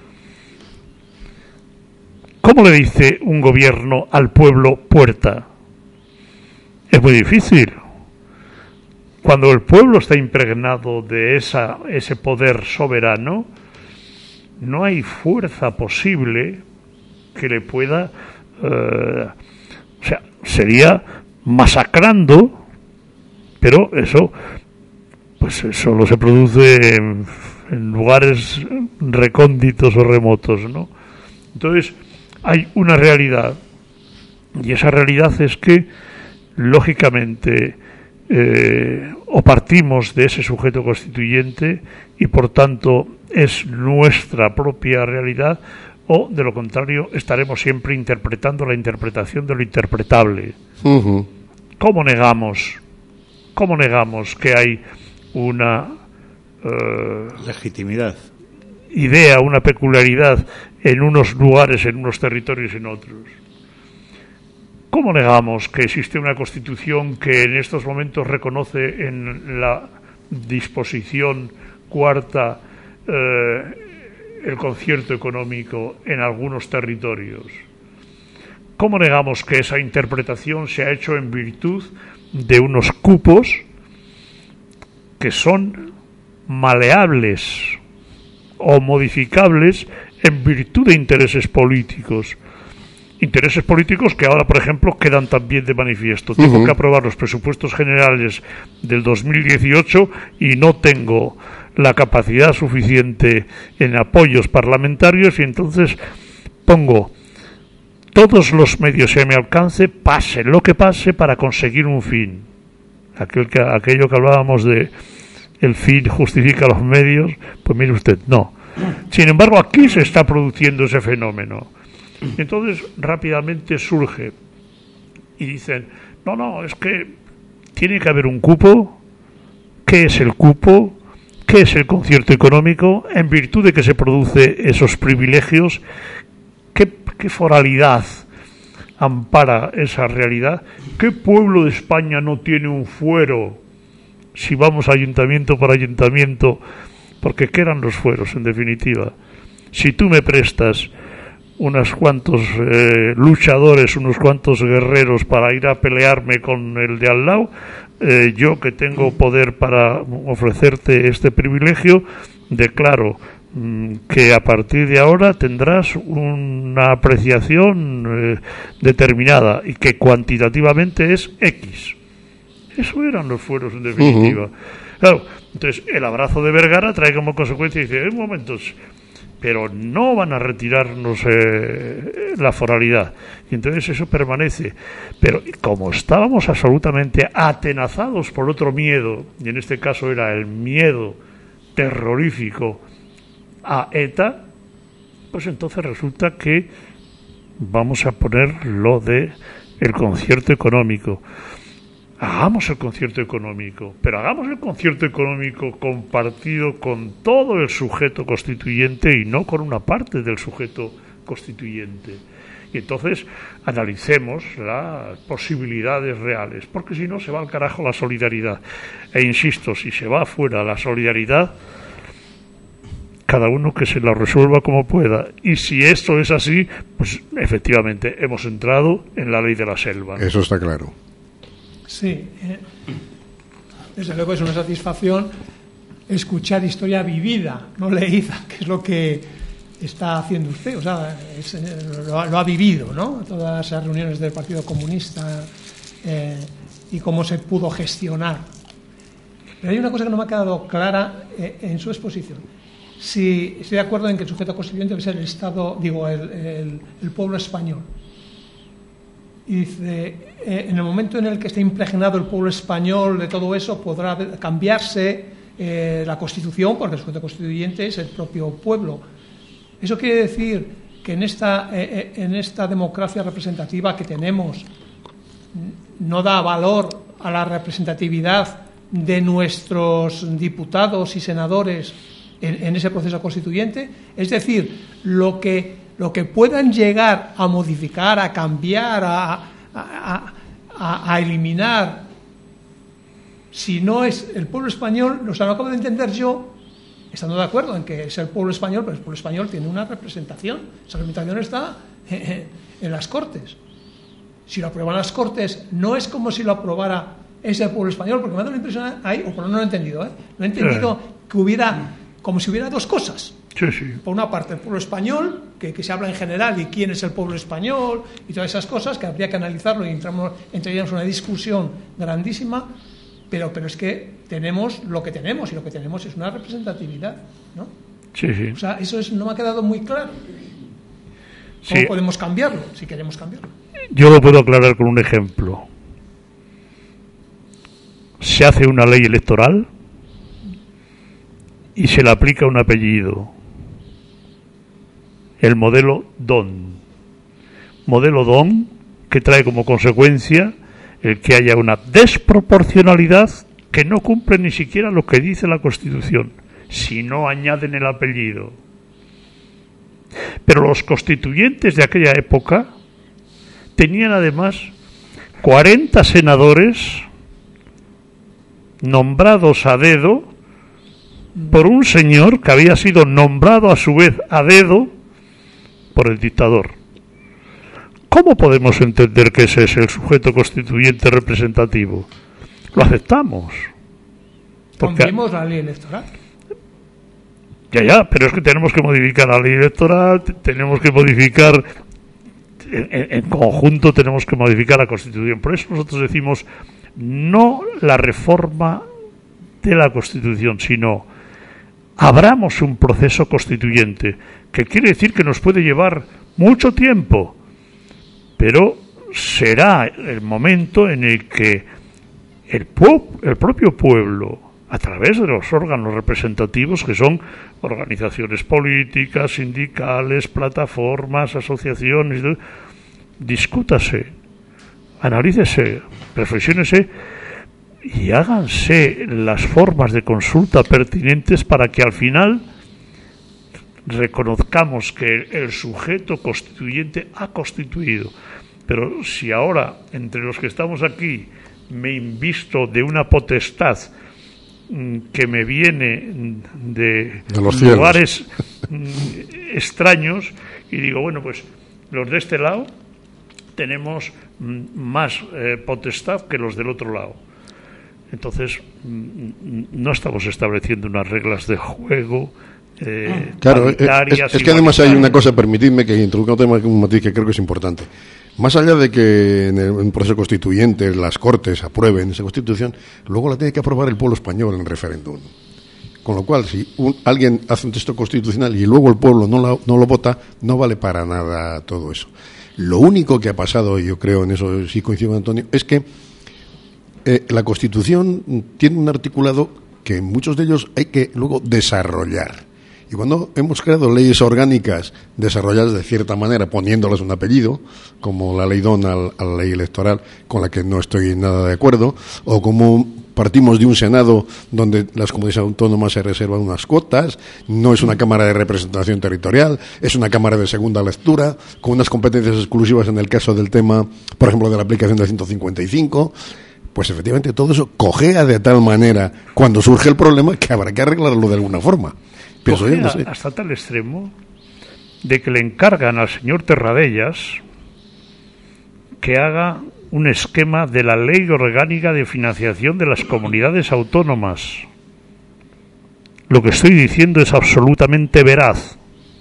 ¿Cómo le dice un gobierno al pueblo puerta? Es muy difícil. Cuando el pueblo está impregnado de esa, ese poder soberano, no hay fuerza posible que le pueda... Eh, o sea, sería masacrando. Pero eso, pues solo se produce en, en lugares recónditos o remotos, ¿no? Entonces, hay una realidad, y esa realidad es que, lógicamente, eh, o partimos de ese sujeto constituyente y, por tanto, es nuestra propia realidad, o, de lo contrario, estaremos siempre interpretando la interpretación de lo interpretable. Uh-huh. ¿Cómo negamos? ¿Cómo negamos que hay una eh, legitimidad, idea, una peculiaridad en unos lugares, en unos territorios y en otros? ¿Cómo negamos que existe una Constitución que en estos momentos reconoce en la disposición cuarta eh, el concierto económico en algunos territorios? ¿Cómo negamos que esa interpretación se ha hecho en virtud de unos cupos que son maleables o modificables en virtud de intereses políticos? Intereses políticos que ahora, por ejemplo, quedan también de manifiesto. Uh-huh. Tengo que aprobar los presupuestos generales del dos mil dieciocho y no tengo la capacidad suficiente en apoyos parlamentarios, y entonces pongo todos los medios a mi alcance, pase lo que pase, para conseguir un fin. Aquel que, aquello que hablábamos de el fin justifica los medios, pues mire usted, no. Sin embargo, aquí se está produciendo ese fenómeno. Entonces rápidamente surge y dicen, no, no, es que tiene que haber un cupo. ¿Qué es el cupo? ¿Qué es el concierto económico? En virtud de que se produce esos privilegios, ¿qué, qué foralidad ampara esa realidad? ¿Qué pueblo de España no tiene un fuero? Si vamos ayuntamiento por ayuntamiento, porque ¿qué eran los fueros en definitiva? Si tú me prestas unos cuantos eh, luchadores, unos cuantos guerreros para ir a pelearme con el de al lado, eh, yo que tengo poder para ofrecerte este privilegio, declaro mm, que a partir de ahora tendrás una apreciación eh, determinada y que cuantitativamente es X. Eso eran los fueros en definitiva. Uh-huh. Claro, entonces el abrazo de Vergara trae como consecuencia y dice, en momentos, pero no van a retirarnos eh, la foralidad. Y entonces eso permanece. Pero como estábamos absolutamente atenazados por otro miedo, y en este caso era el miedo terrorífico a ETA, pues entonces resulta que vamos a poner lo de el concierto económico. Hagamos el concierto económico, pero hagamos el concierto económico compartido con todo el sujeto constituyente y no con una parte del sujeto constituyente. Y entonces analicemos las posibilidades reales, porque si no se va al carajo la solidaridad. E insisto, si se va afuera la solidaridad, cada uno que se la resuelva como pueda. Y si esto es así, pues efectivamente hemos entrado en la ley de la selva. Eso está claro. Sí, eh, desde luego es una satisfacción escuchar historia vivida, no leída, que es lo que está haciendo usted. O sea, es, lo, lo ha vivido, ¿no? Todas esas reuniones del Partido Comunista eh, y cómo se pudo gestionar. Pero hay una cosa que no me ha quedado clara eh, en su exposición. Si estoy de acuerdo en que el sujeto constituyente debe ser el Estado, digo, el, el, el pueblo español. Y dice, eh, en el momento en el que esté impregnado el pueblo español de todo eso, podrá cambiarse eh, la Constitución, porque el sujeto constituyente es el propio pueblo. Eso quiere decir que en esta, eh, en esta democracia representativa que tenemos no da valor a la representatividad de nuestros diputados y senadores en, en ese proceso constituyente. Es decir, lo que... lo que puedan llegar a modificar, a cambiar, a, a, a, a eliminar, si no es el pueblo español, o sea, lo acabo de entender yo, estando de acuerdo en que es el pueblo español, pero el pueblo español tiene una representación, esa representación está en las Cortes. Si lo aprueban las Cortes, no es como si lo aprobara ese pueblo español, porque me ha dado la impresión ahí, o por no lo he entendido, ¿eh? no he entendido que hubiera, como si hubiera dos cosas. Sí, sí. Por una parte el pueblo español, que, que se habla en general, y quién es el pueblo español y todas esas cosas que habría que analizarlo, y entramos, entraríamos en una discusión grandísima. pero, pero es que tenemos lo que tenemos, y lo que tenemos es una representatividad, ¿no? Sí, sí. O sea, eso es, no me ha quedado muy claro. ¿Cómo Sí. podemos cambiarlo, si queremos cambiarlo? Yo lo puedo aclarar con un ejemplo. Se hace una ley electoral y se le aplica un apellido. El modelo Don. Modelo Don que trae como consecuencia el que haya una desproporcionalidad que no cumple ni siquiera lo que dice la Constitución, si no añaden el apellido. Pero los constituyentes de aquella época tenían además cuarenta senadores nombrados a dedo por un señor que había sido nombrado a su vez a dedo por el dictador. ¿Cómo podemos entender que ese es el sujeto constituyente representativo? Lo aceptamos. Porque Cambiemos la ley electoral. Ya, ya, pero es que tenemos que modificar la ley electoral, t- tenemos que modificar, en, en conjunto tenemos que modificar la Constitución. Por eso nosotros decimos, no la reforma de la Constitución, sino abramos un proceso constituyente, que quiere decir que nos puede llevar mucho tiempo, pero será el momento en el que el, pu- el propio pueblo, a través de los órganos representativos que son organizaciones políticas, sindicales, plataformas, asociaciones, discútase, analícese, reflexiónese y háganse las formas de consulta pertinentes para que al final reconozcamos que el sujeto constituyente ha constituido. Pero si ahora, entre los que estamos aquí, me invisto de una potestad que me viene de, de los lugares extraños y digo, bueno, pues los de este lado tenemos más eh, potestad que los del otro lado. Entonces no estamos estableciendo unas reglas de juego eh, claro, es, paritarias. es que además hay una cosa, permitidme que introduzca un tema, un matiz que creo que es importante. Más allá de que en el, en el proceso constituyente las Cortes aprueben esa Constitución, luego la tiene que aprobar el pueblo español en referéndum. Con lo cual, si un, alguien hace un texto constitucional y luego el pueblo no, la, no lo vota, no vale para nada todo eso. Lo único que ha pasado, y yo creo en eso sí coincido con Antonio, es que eh, la Constitución tiene un articulado que muchos de ellos hay que luego desarrollar. Y cuando hemos creado leyes orgánicas desarrolladas de cierta manera, poniéndoles un apellido, como la ley Don a la ley electoral, con la que no estoy nada de acuerdo, o como partimos de un Senado donde las comunidades autónomas se reservan unas cuotas, no es una Cámara de Representación Territorial, es una Cámara de segunda lectura, con unas competencias exclusivas en el caso del tema, por ejemplo, de la aplicación del ciento cincuenta y cinco, pues efectivamente todo eso cojea de tal manera cuando surge el problema que habrá que arreglarlo de alguna forma. Pero yo no sé. Hasta tal extremo de que le encargan al señor Terradellas que haga un esquema de la ley orgánica de financiación de las comunidades autónomas. Lo que estoy diciendo es absolutamente veraz.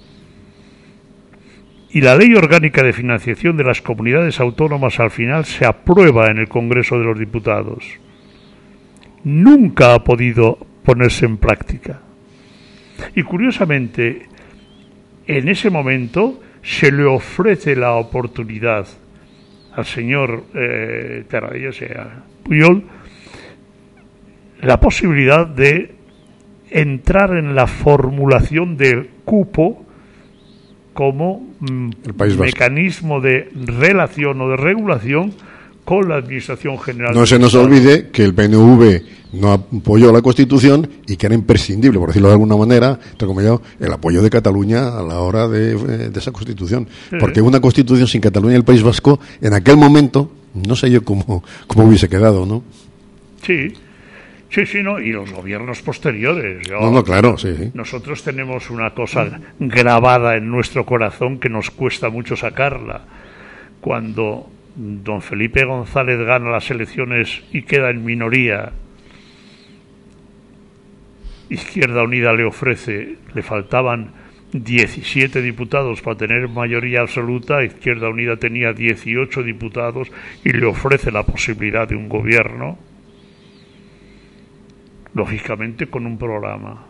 Y la ley orgánica de financiación de las comunidades autónomas al final se aprueba en el Congreso de los Diputados. Nunca ha podido ponerse en práctica. Y curiosamente, en ese momento se le ofrece la oportunidad al señor eh, Terradellas, a Pujol, la posibilidad de entrar en la formulación del cupo como mm, mecanismo de relación o de regulación con la Administración General. No se nos olvide que el P N V no apoyó la Constitución y que era imprescindible, por decirlo de alguna manera, entrecomillado, el apoyo de Cataluña a la hora de, de esa Constitución. Sí. Porque una Constitución sin Cataluña y el País Vasco, en aquel momento, no sé yo cómo, cómo hubiese quedado, ¿no? Sí, sí, sí, no, y los gobiernos posteriores. Yo, no, no, claro, sí, sí. Nosotros tenemos una cosa grabada en nuestro corazón que nos cuesta mucho sacarla. Cuando don Felipe González gana las elecciones y queda en minoría, Izquierda Unida le ofrece, le faltaban diecisiete diputados para tener mayoría absoluta, Izquierda Unida tenía dieciocho diputados y le ofrece la posibilidad de un gobierno. lógicamente con un programa.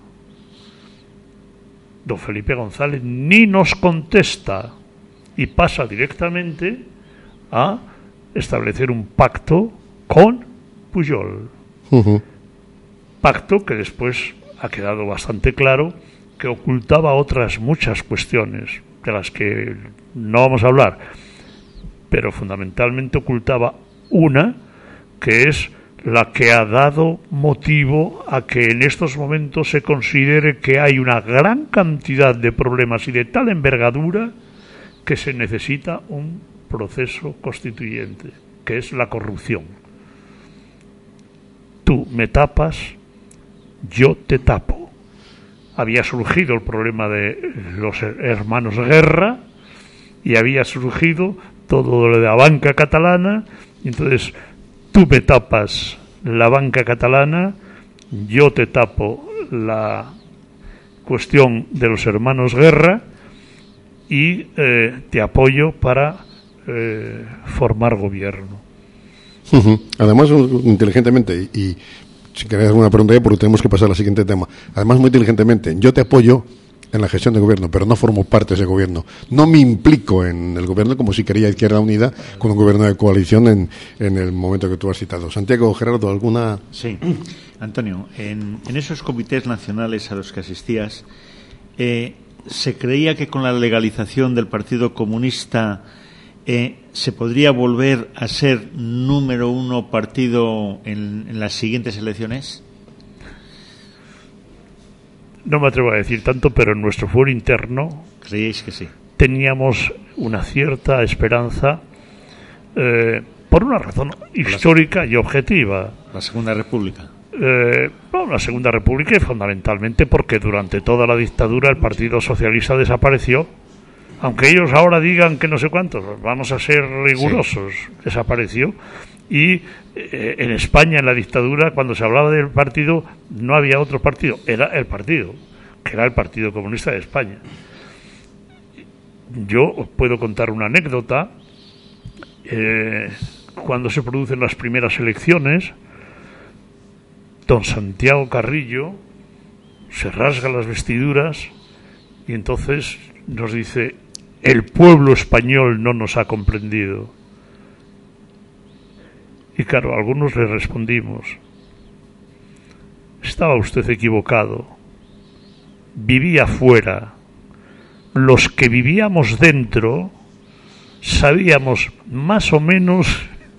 Don Felipe González ni nos contesta y pasa directamente a establecer un pacto con Pujol. Uh-huh. Pacto que después ha quedado bastante claro que ocultaba otras muchas cuestiones de las que no vamos a hablar, pero fundamentalmente ocultaba una, que es la que ha dado motivo a que en estos momentos se considere que hay una gran cantidad de problemas y de tal envergadura que se necesita un proceso constituyente, que es la corrupción. Tú me tapas, yo te tapo. Había surgido el problema de los hermanos Guerra y había surgido todo lo de la banca catalana, y entonces tú me tapas la banca catalana, yo te tapo la cuestión de los hermanos Guerra y eh, te apoyo para eh, formar gobierno. Uh-huh. Además, inteligentemente, y, y si queréis alguna pregunta ya, porque tenemos que pasar al siguiente tema. Además, muy inteligentemente, yo te apoyo en la gestión de gobierno, pero no formo parte de ese gobierno. No me implico en el gobierno como si quería Izquierda Unida con un gobierno de coalición en, en el momento que tú has citado. Santiago, Gerardo, ¿alguna...? Sí. Antonio, en, en esos comités nacionales a los que asistías, eh, ¿se creía que con la legalización del Partido Comunista eh, se podría volver a ser número uno partido en, en las siguientes elecciones? No me atrevo a decir tanto, pero en nuestro fuero interno ¿creéis que sí? Teníamos una cierta esperanza eh, por una razón histórica y objetiva. La Segunda República. Eh, no, la Segunda República, y fundamentalmente porque durante toda la dictadura el Partido Socialista desapareció. Aunque ellos ahora digan que no sé cuántos, vamos a ser rigurosos, sí. Desapareció. Y eh, en España, en la dictadura, cuando se hablaba del partido, no había otro partido, era el partido, que era el Partido Comunista de España. Yo os puedo contar una anécdota. Eh, cuando se producen las primeras elecciones, don Santiago Carrillo se rasga las vestiduras y entonces nos dice: el pueblo español no nos ha comprendido. Y claro, a algunos le respondimos: estaba usted equivocado, vivía fuera. Los que vivíamos dentro sabíamos más o menos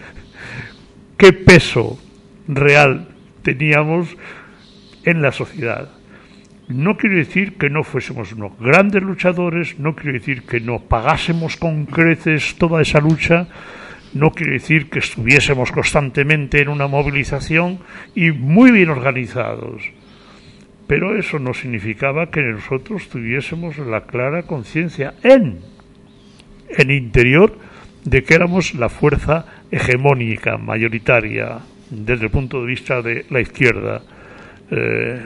qué peso real teníamos en la sociedad. No quiero decir que no fuésemos unos grandes luchadores, no quiero decir que no pagásemos con creces toda esa lucha, no quiero decir que estuviésemos constantemente en una movilización y muy bien organizados, pero eso no significaba que nosotros tuviésemos la clara conciencia en el interior de que éramos la fuerza hegemónica, mayoritaria, desde el punto de vista de la izquierda. Eh,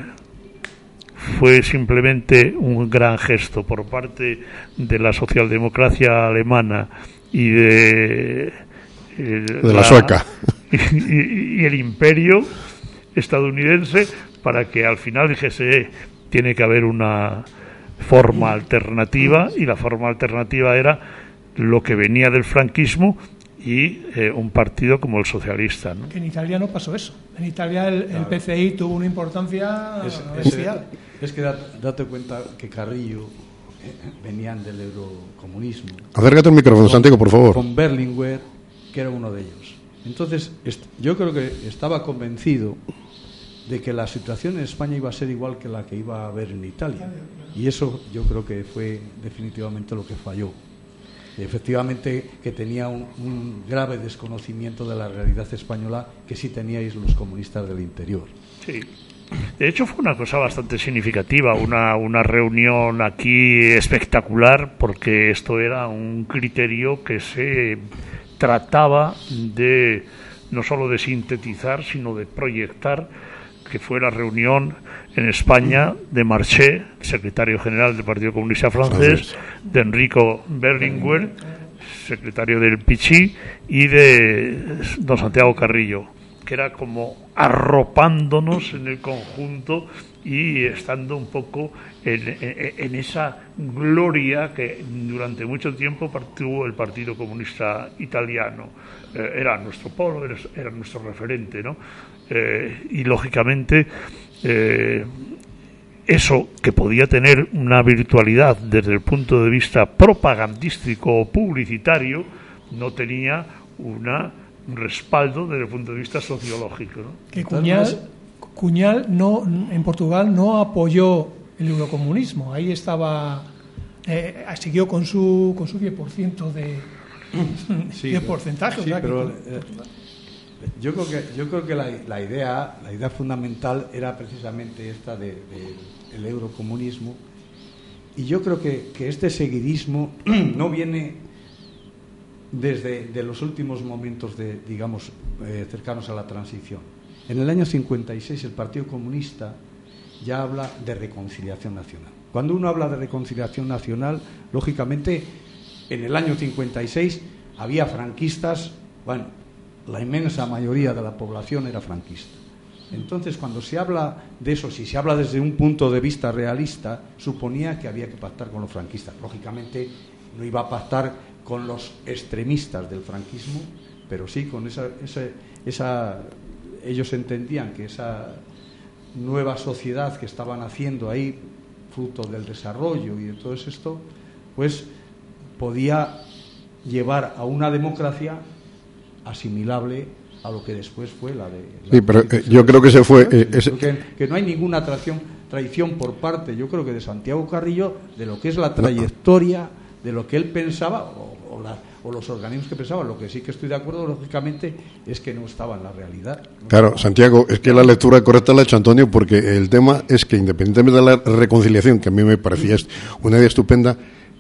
fue simplemente un gran gesto por parte de la socialdemocracia alemana y de... Eh, de la, la sueca y, y, y el imperio estadounidense, para que al final dijese eh, tiene que haber una forma alternativa, y la forma alternativa era lo que venía del franquismo y eh, un partido como el socialista, ¿no? En Italia no pasó eso. En Italia el, claro. el P C I tuvo una importancia es, bestial. Es, es que da, date cuenta que Carrillo eh, venían del eurocomunismo. Acércate el micrófono, Santiago, por favor. Con Berlinguer, que era uno de ellos. Entonces, yo creo que estaba convencido de que la situación en España iba a ser igual que la que iba a haber en Italia. Y eso yo creo que fue definitivamente lo que falló. Efectivamente, que tenía un, un grave desconocimiento de la realidad española que sí teníais los comunistas del interior. Sí. De hecho, fue una cosa bastante significativa, una, una reunión aquí espectacular, porque esto era un criterio que se trataba de no solo de sintetizar, sino de proyectar, que fue la reunión en España de Marché, secretario general del Partido Comunista francés, de Enrico Berlinguer, secretario del P C I, y de don Santiago Carrillo. que era como arropándonos en el conjunto y estando un poco en, en, en esa gloria que durante mucho tiempo tuvo el Partido Comunista Italiano. Eh, era nuestro polo, era, era nuestro referente, ¿no? Eh, y lógicamente eh, eso que podía tener una virtualidad desde el punto de vista propagandístico o publicitario no tenía una, un respaldo desde el punto de vista sociológico, ¿no? Que Cuñal, Cuñal no, en Portugal no apoyó el eurocomunismo. Ahí estaba, eh, siguió con su con su diez por ciento de, sí, de porcentaje. Sí, o sea, pero que, eh, yo creo que yo creo que la, la idea la idea fundamental era precisamente esta de, de el eurocomunismo, y yo creo que, que este seguidismo no viene desde de los últimos momentos de, digamos, eh, cercanos a la transición. En el año cincuenta y seis el Partido Comunista ya habla de reconciliación nacional. Cuando uno habla de reconciliación nacional, lógicamente, en el año cincuenta y seis había franquistas, bueno, la inmensa mayoría de la población era franquista. Entonces, cuando se habla de eso, si se habla desde un punto de vista realista, suponía que había que pactar con los franquistas. Lógicamente, no iba a pactar con los extremistas del franquismo, pero sí con esa, esa, esa ellos entendían que esa nueva sociedad que estaban haciendo ahí, fruto del desarrollo y de todo esto, pues podía llevar a una democracia asimilable a lo que después fue la de... La sí, pero eh, yo creo que se fue... Eh, ese... que, que no hay ninguna traición, traición por parte, yo creo que de Santiago Carrillo, de lo que es la trayectoria, de lo que él pensaba, o, o, la, o los organismos que pensaban. Lo que sí que estoy de acuerdo, lógicamente, es que no estaba en la realidad. No claro, estaba... Santiago, es que la lectura correcta la ha hecho Antonio, porque el tema es que, independientemente de la reconciliación, que a mí me parecía una idea estupenda,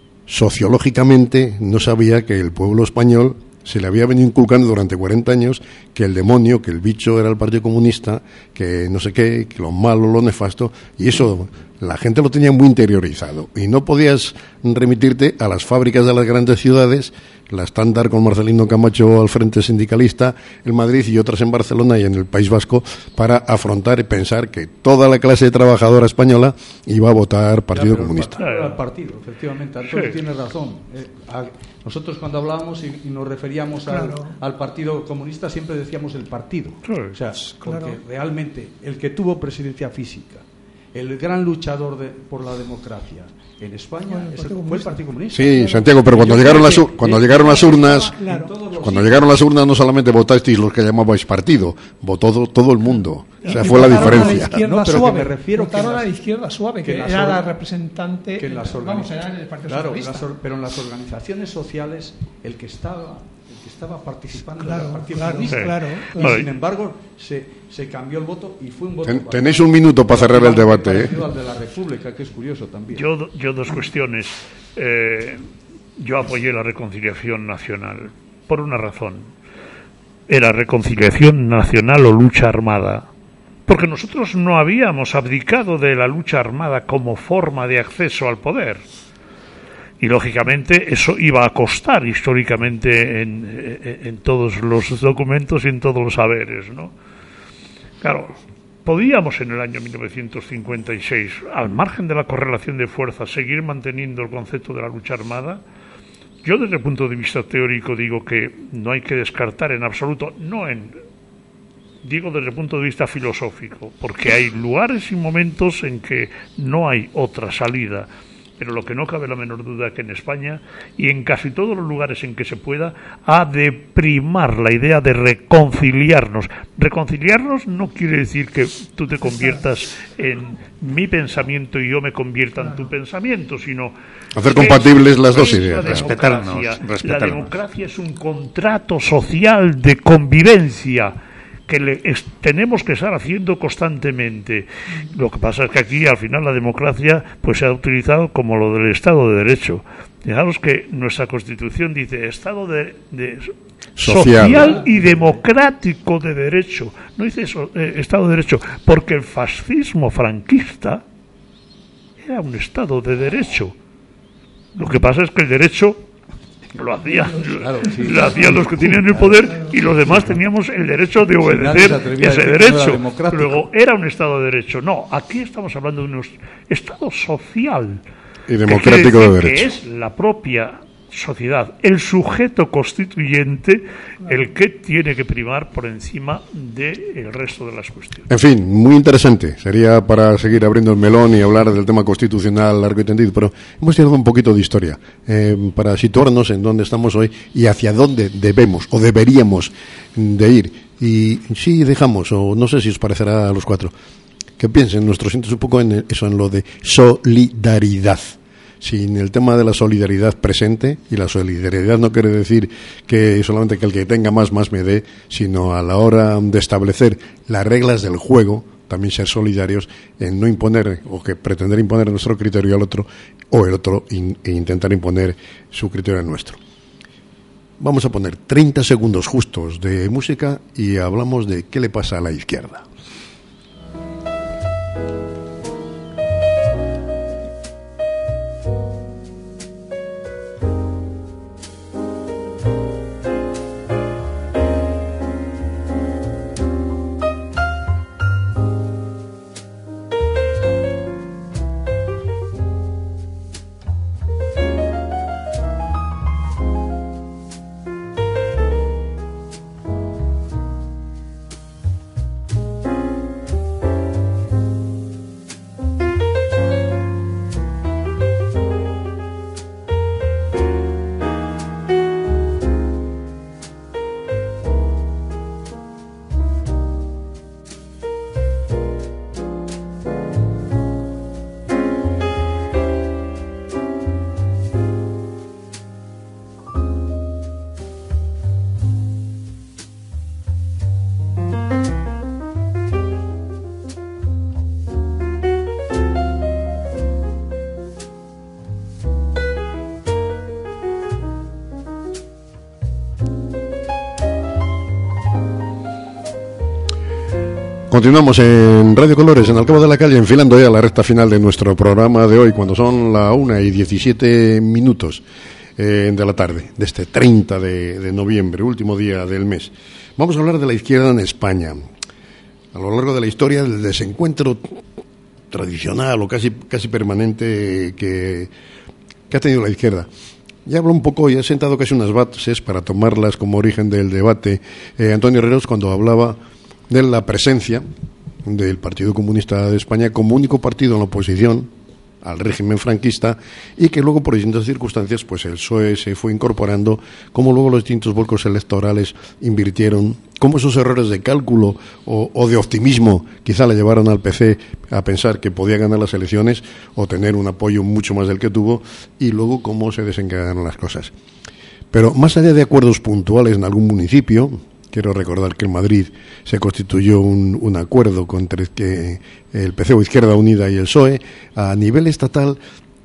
sociológicamente no sabía que el pueblo español se le había venido inculcando durante cuarenta años que el demonio, que el bicho era el Partido Comunista, que no sé qué, que lo malo, lo nefasto, y eso la gente lo tenía muy interiorizado, y no podías remitirte a las fábricas de las grandes ciudades, la estándar con Marcelino Camacho al frente sindicalista en Madrid y otras en Barcelona y en el País Vasco, para afrontar y pensar que toda la clase trabajadora española iba a votar Partido ya, Comunista. El, el partido, efectivamente, Antonio sí. tiene razón. Eh, a, nosotros cuando hablábamos y, y nos referíamos claro. al, al Partido Comunista siempre decíamos el partido. Claro. O sea, porque claro. realmente el que tuvo presidencia física, el gran luchador de, por la democracia en España bueno, el es el, fue el Partido Comunista. Sí, claro. Santiago, pero cuando llegaron las cuando llegaron las urnas, claro. cuando llegaron las urnas no solamente votasteis los que llamabais partido, votó todo, todo el mundo. O sea, y fue la diferencia. diferencia. A la izquierda no, pero suave. Que me refiero votaron que a la izquierda suave, que, que era la representante, que las vamos, era el Partido claro, Socialista. Las, pero en las organizaciones sociales el que estaba que estaba participando claro, en el Partido claro, Comunista. Sí. Claro, y claro. sin embargo se, se cambió el voto y fue un voto. Ten, tenéis un minuto para cerrar el debate. ¿eh? Al de la República, que es curioso también. Yo, yo dos cuestiones. Eh, yo apoyé la reconciliación nacional por una razón. Era reconciliación nacional o lucha armada. Porque nosotros no habíamos abdicado de la lucha armada como forma de acceso al poder. Y lógicamente eso iba a costar históricamente en, en, en todos los documentos y en todos los saberes, ¿no? Claro, podíamos en el año mil novecientos cincuenta y seis, al margen de la correlación de fuerzas, seguir manteniendo el concepto de la lucha armada. Yo desde el punto de vista teórico digo que no hay que descartar en absoluto, no en, digo desde el punto de vista filosófico, porque hay lugares y momentos en que no hay otra salida. Pero lo que no cabe la menor duda es que en España y en casi todos los lugares en que se pueda ha de primar la idea de reconciliarnos. Reconciliarnos no quiere decir que tú te conviertas en mi pensamiento y yo me convierta en tu pensamiento, sino hacer compatibles las dos ideas. Respetarnos, respetarnos. La democracia es un contrato social de convivencia que le es, tenemos que estar haciendo constantemente. Lo que pasa es que aquí al final la democracia pues se ha utilizado como lo del Estado de Derecho. Fijaros que nuestra Constitución dice Estado de, de social. social y democrático de derecho. No dice eso, eh, Estado de Derecho, porque el fascismo franquista era un Estado de Derecho. Lo que pasa es que el derecho Lo hacían, Claro, sí. lo hacían los que tenían el poder y los demás teníamos el derecho de Nadie se obedecer atrevía a ese decir que no era derecho. democrático. Luego, era un Estado de Derecho. No, aquí estamos hablando de un Estado social. Y democrático de que derecho. Que es la propia sociedad, el sujeto constituyente, el que tiene que primar por encima del resto de las cuestiones. En fin, muy interesante. Sería para seguir abriendo el melón y hablar del tema constitucional largo y tendido, pero hemos tirado un poquito de historia eh, para situarnos en dónde estamos hoy y hacia dónde debemos o deberíamos de ir. Y sí dejamos, o no sé si os parecerá a los cuatro, que piensen nuestros oyentes un poco en eso, en lo de solidaridad. Sin el tema de la solidaridad presente, y la solidaridad no quiere decir que solamente que el que tenga más, más me dé, sino a la hora de establecer las reglas del juego, también ser solidarios en no imponer o que pretender imponer nuestro criterio al otro, o el otro in, e intentar imponer su criterio al nuestro. Vamos a poner treinta segundos justos de música y hablamos de qué le pasa a la izquierda. Continuamos en Radio Colores, en Alcabo de la Calle, enfilando ya la recta final de nuestro programa de hoy, cuando son la una y diecisiete minutos eh, de la tarde, de este treinta de, de noviembre, último día del mes. Vamos a hablar de la izquierda en España. A lo largo de la historia, del desencuentro tradicional o casi, casi permanente que, que ha tenido la izquierda. Ya hablo un poco y he sentado casi unas bases para tomarlas como origen del debate. Eh, Antonio Herreros, cuando hablaba de la presencia del Partido Comunista de España como único partido en la oposición al régimen franquista, y que luego por distintas circunstancias pues el P S O E se fue incorporando, como luego los distintos vuelcos electorales invirtieron, como esos errores de cálculo o, o de optimismo quizá le llevaron al P C a pensar que podía ganar las elecciones o tener un apoyo mucho más del que tuvo, y luego cómo se desencadenaron las cosas. Pero más allá de acuerdos puntuales en algún municipio, quiero recordar que en Madrid se constituyó un, un acuerdo entre que el P C o Izquierda Unida y el P S O E. A nivel estatal,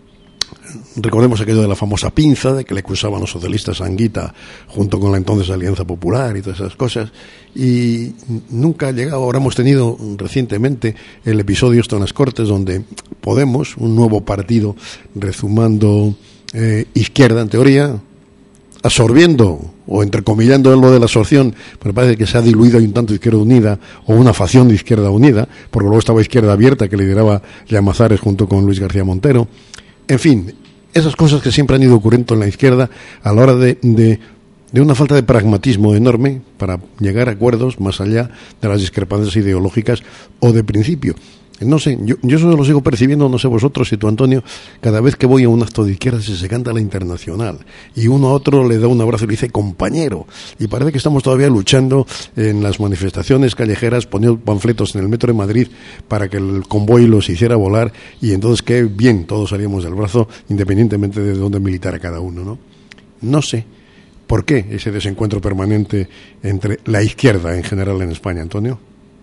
recordemos aquello de la famosa pinza, de que le acusaban los socialistas a Anguita junto con la entonces Alianza Popular y todas esas cosas, y nunca ha llegado. Ahora hemos tenido recientemente el episodio esto en las Cortes, donde Podemos, un nuevo partido rezumando eh, izquierda en teoría, absorbiendo o entrecomillando en lo de la absorción, pero parece que se ha diluido un tanto Izquierda Unida o una facción de Izquierda Unida, porque luego estaba Izquierda Abierta, que lideraba Llamazares junto con Luis García Montero. En fin, esas cosas que siempre han ido ocurriendo en la izquierda a la hora de, de, de una falta de pragmatismo enorme para llegar a acuerdos más allá de las discrepancias ideológicas o de principio. No sé, yo, yo eso lo sigo percibiendo, no sé vosotros, y tú, Antonio, cada vez que voy a un acto de izquierda se, se canta la Internacional y uno a otro le da un abrazo y le dice compañero, y parece que estamos todavía luchando en las manifestaciones callejeras, poniendo panfletos en el metro de Madrid para que el convoy los hiciera volar, y entonces qué bien todos salíamos del brazo independientemente de dónde militara cada uno, ¿no? No sé por qué ese desencuentro permanente entre la izquierda en general en España, Antonio.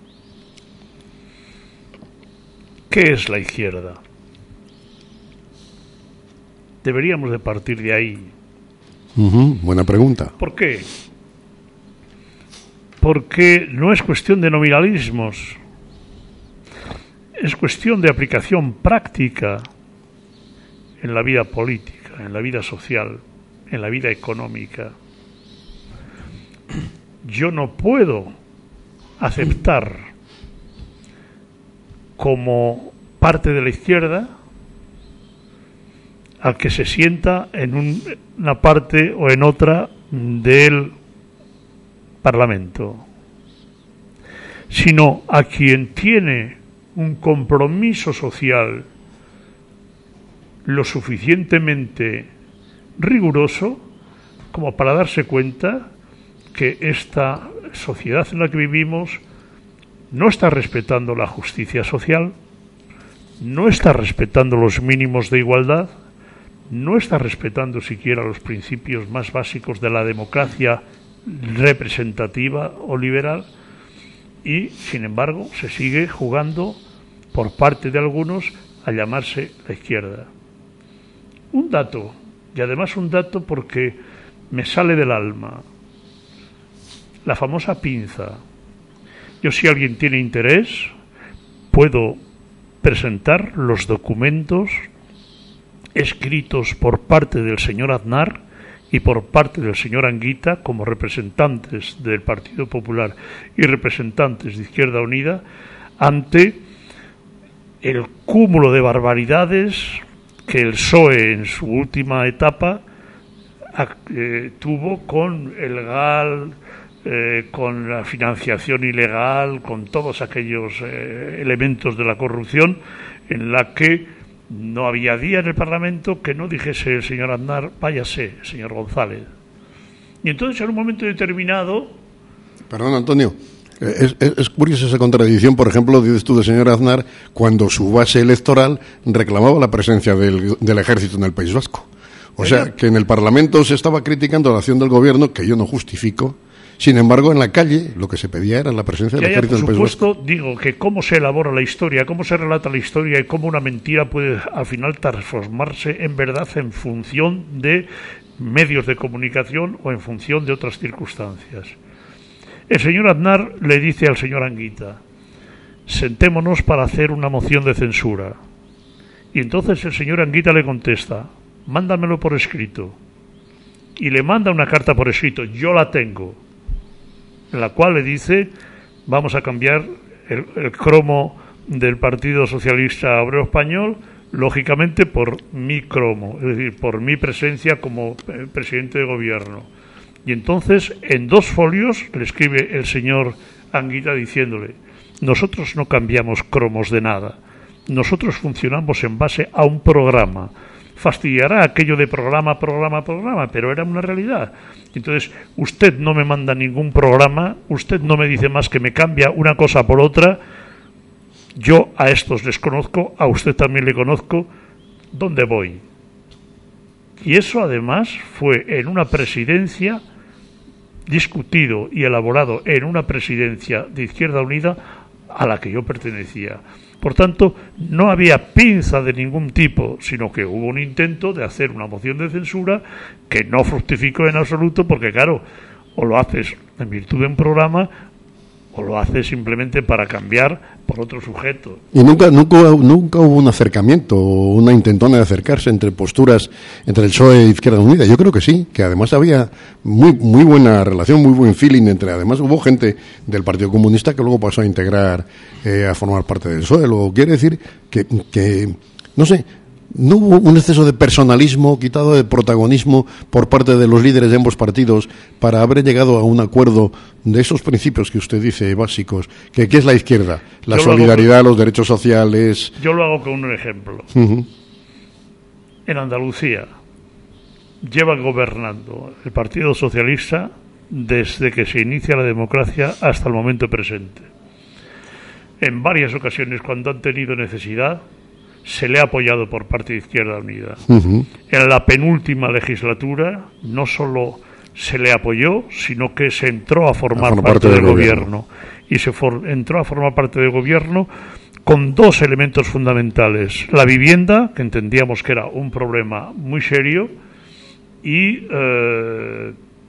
¿Qué es la izquierda? Deberíamos de partir de ahí. Uh-huh, buena pregunta. ¿Por qué? Porque no es cuestión de nominalismos, es cuestión de aplicación práctica en la vida política, en la vida social, en la vida económica. Yo no puedo aceptar como parte de la izquierda al que se sienta en un, una parte o en otra del Parlamento, sino a quien tiene un compromiso social lo suficientemente riguroso como para darse cuenta que esta sociedad en la que vivimos no está respetando la justicia social, no está respetando los mínimos de igualdad, no está respetando siquiera los principios más básicos de la democracia representativa o liberal, y sin embargo se sigue jugando por parte de algunos a llamarse la izquierda. Un dato, y además un dato porque me sale del alma, la famosa pinza. Yo, si alguien tiene interés, puedo presentar los documentos escritos por parte del señor Aznar y por parte del señor Anguita como representantes del Partido Popular y representantes de Izquierda Unida ante el cúmulo de barbaridades que el P S O E en su última etapa eh, tuvo con el GAL, eh, con la financiación ilegal, con todos aquellos eh, elementos de la corrupción, en la que no había día en el Parlamento que no dijese el señor Aznar, váyase, señor González. Y entonces, en un momento determinado... Perdón, Antonio, es, es, es curiosa esa contradicción, por ejemplo, dices tú del señor Aznar, cuando su base electoral reclamaba la presencia del, del ejército en el País Vasco. O sea, que en el Parlamento se estaba criticando la acción del gobierno, que yo no justifico. Sin embargo, en la calle lo que se pedía era la presencia del ejército en el País Vasco. Por supuesto, digo que cómo se elabora la historia, cómo se relata la historia y cómo una mentira puede al final transformarse en verdad en función de medios de comunicación o en función de otras circunstancias. El señor Aznar le dice al señor Anguita, sentémonos para hacer una moción de censura. Y entonces el señor Anguita le contesta, mándamelo por escrito. Y le manda una carta por escrito, yo la tengo, en la cual le dice, vamos a cambiar el, el cromo del Partido Socialista Obrero Español, lógicamente por mi cromo, es decir, por mi presencia como eh, presidente de gobierno. Y entonces, en dos folios, le escribe el señor Anguita diciéndole, nosotros no cambiamos cromos de nada, nosotros funcionamos en base a un programa. Fastidiará aquello de programa, programa, programa, pero era una realidad. Entonces, usted no me manda ningún programa, usted no me dice más que me cambia una cosa por otra, yo a estos les conozco, a usted también le conozco, ¿dónde voy? Y eso además fue en una presidencia discutido y elaborado en una presidencia de Izquierda Unida a la que yo pertenecía. Por tanto, no había pinza de ningún tipo, sino que hubo un intento de hacer una moción de censura que no fructificó en absoluto, porque claro, o lo haces en virtud de un programa o lo haces simplemente para cambiar por otro sujeto. Y nunca nunca nunca hubo un acercamiento o una intentona de acercarse entre posturas entre el P S O E e Izquierda Unida. Yo creo que sí, que además había muy muy buena relación, muy buen feeling entre, además hubo gente del Partido Comunista que luego pasó a integrar, eh, a formar parte del P S O E. Luego quiere decir que, que no sé, no hubo un exceso de personalismo, quitado de protagonismo por parte de los líderes de ambos partidos para haber llegado a un acuerdo de esos principios que usted dice básicos, que, que es la izquierda, la solidaridad, con, los derechos sociales. Yo lo hago con un ejemplo. Uh-huh. En Andalucía lleva gobernando el Partido Socialista desde que se inicia la democracia hasta el momento presente. En varias ocasiones, cuando han tenido necesidad, se le ha apoyado por parte de Izquierda Unida. Uh-huh. En la penúltima legislatura no solo se le apoyó, sino que se entró a formar, a formar parte, parte del, del gobierno. gobierno. Y se for- entró a formar parte del gobierno con dos elementos fundamentales. La vivienda, que entendíamos que era un problema muy serio, y eh,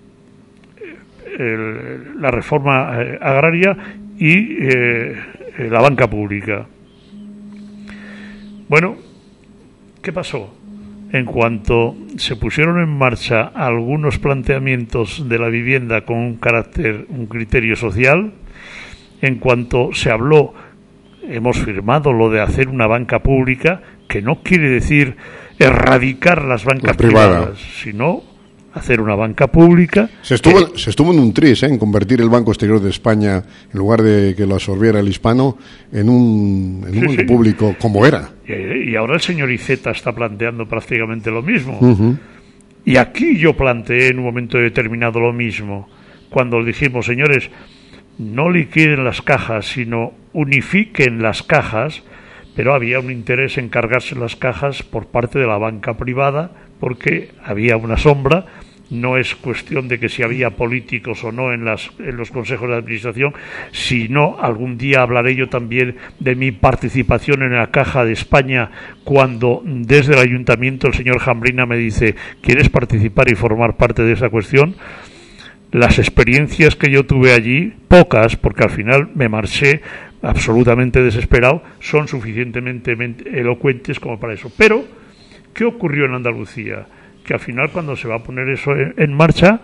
el, la reforma eh, agraria y eh, la banca pública. Bueno, ¿qué pasó? en cuanto se pusieron en marcha algunos planteamientos de la vivienda con un carácter, un criterio social, en cuanto se habló, hemos firmado lo de hacer una banca pública, que no quiere decir erradicar las bancas privadas, sino hacer una banca pública. Se estuvo, que, se estuvo en un tris, ¿eh? En convertir el Banco Exterior de España, en lugar de que lo absorbiera el hispano, en un, en un sí, banco sí. público como era. Y, y ahora el señor Iceta está planteando prácticamente lo mismo. Uh-huh. Y aquí yo planteé en un momento determinado lo mismo, cuando dijimos, señores, no liquiden las cajas, sino unifiquen las cajas, pero había un interés en cargarse las cajas por parte de la banca privada, porque había una sombra. No es cuestión de que si había políticos o no en, las, en los consejos de administración, sino algún día hablaré yo también de mi participación en la Caja de España, cuando desde el ayuntamiento el señor Jambrina me dice, ¿quieres participar y formar parte de esa cuestión? Las experiencias que yo tuve allí, pocas, porque al final me marché absolutamente desesperado, son suficientemente elocuentes como para eso. Pero, ¿qué ocurrió en Andalucía? Que al final, cuando se va a poner eso en, en marcha,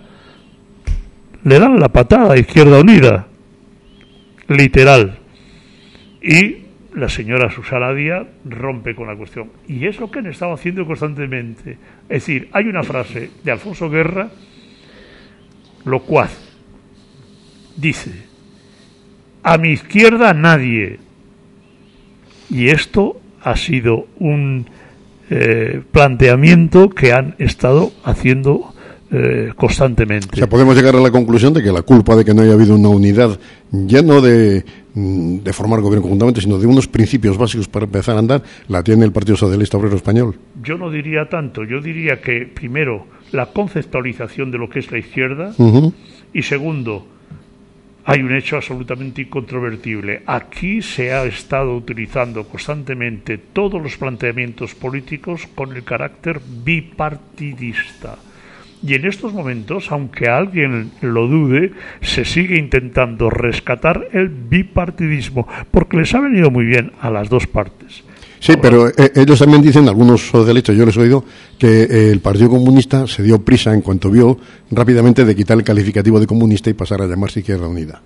le dan la patada a Izquierda Unida, literal, y la señora Susana Díaz rompe con la cuestión, y es lo que han estado haciendo constantemente. Es decir, hay una frase de Alfonso Guerra locuaz, dice: a mi izquierda nadie, y esto ha sido un Eh, planteamiento que han estado haciendo eh, constantemente. O sea, podemos llegar a la conclusión de que la culpa de que no haya habido una unidad, ya no de, de formar gobierno conjuntamente, sino de unos principios básicos para empezar a andar, la tiene el Partido Socialista Obrero Español. Yo no diría tanto, yo diría que primero la conceptualización de lo que es la izquierda, Uh-huh. y segundo, hay un hecho absolutamente incontrovertible. Aquí se ha estado utilizando constantemente todos los planteamientos políticos con el carácter bipartidista. Y en estos momentos, aunque alguien lo dude, se sigue intentando rescatar el bipartidismo, porque les ha venido muy bien a las dos partes. Sí, pero eh, ellos también dicen, algunos socialistas, yo les he oído, que eh, el Partido Comunista se dio prisa en cuanto vio rápidamente de quitar el calificativo de comunista y pasar a llamarse Izquierda Unida.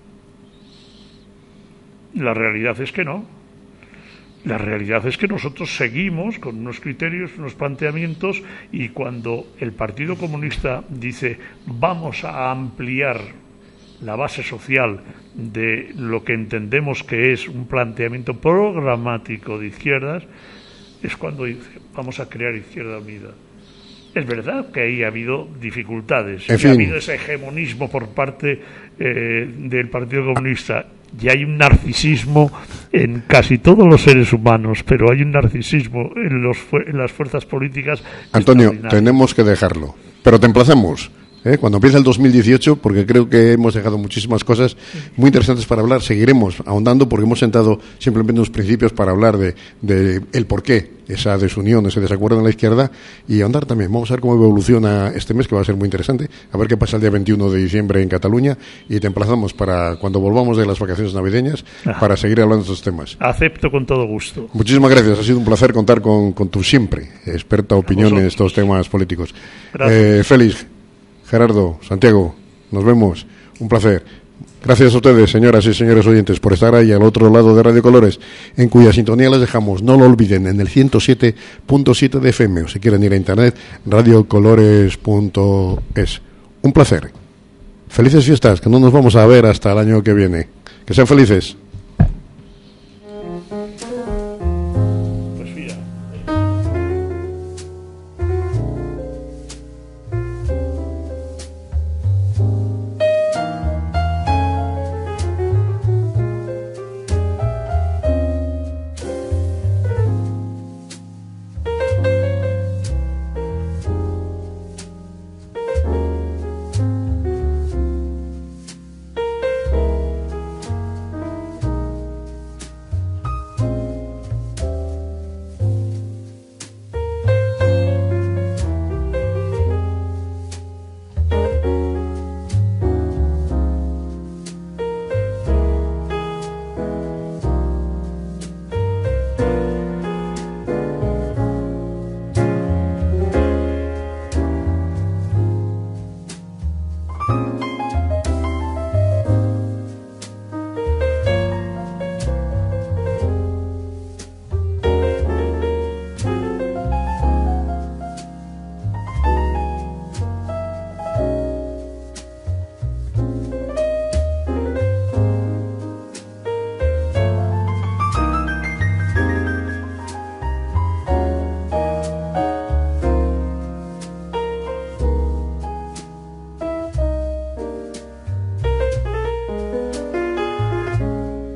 La realidad es que no. La realidad es que nosotros seguimos con unos criterios, unos planteamientos, y cuando el Partido Comunista dice vamos a ampliar la base social de lo que entendemos que es un planteamiento programático de izquierdas, es cuando dice vamos a crear Izquierda Unida. Es verdad que ahí ha habido dificultades, en y fin. ha habido ese hegemonismo por parte eh, del Partido Comunista, y hay un narcisismo en casi todos los seres humanos, pero hay un narcisismo en, los, en las fuerzas políticas. Antonio, tenemos que dejarlo, pero te emplazamos. ¿Eh? Cuando empiece el dos mil dieciocho, porque creo que hemos dejado muchísimas cosas muy interesantes para hablar, seguiremos ahondando, porque hemos sentado simplemente unos principios para hablar de, de el porqué, esa desunión, ese desacuerdo en la izquierda, y ahondar también. Vamos a ver cómo evoluciona este mes, que va a ser muy interesante, a ver qué pasa el día veintiuno de diciembre en Cataluña, y te emplazamos para cuando volvamos de las vacaciones navideñas, ah, para seguir hablando de estos temas. Acepto con todo gusto. Muchísimas gracias, ha sido un placer contar con, con tu siempre experta opinión en estos temas políticos. Eh, Félix, Gerardo, Santiago, nos vemos. Un placer. Gracias a ustedes, señoras y señores oyentes, por estar ahí al otro lado de Radio Colores, en cuya sintonía les dejamos. No lo olviden, en el ciento siete punto siete de F M, o si quieren ir a internet, radiocolores punto es. Un placer. Felices fiestas, que no nos vamos a ver hasta el año que viene. Que sean felices.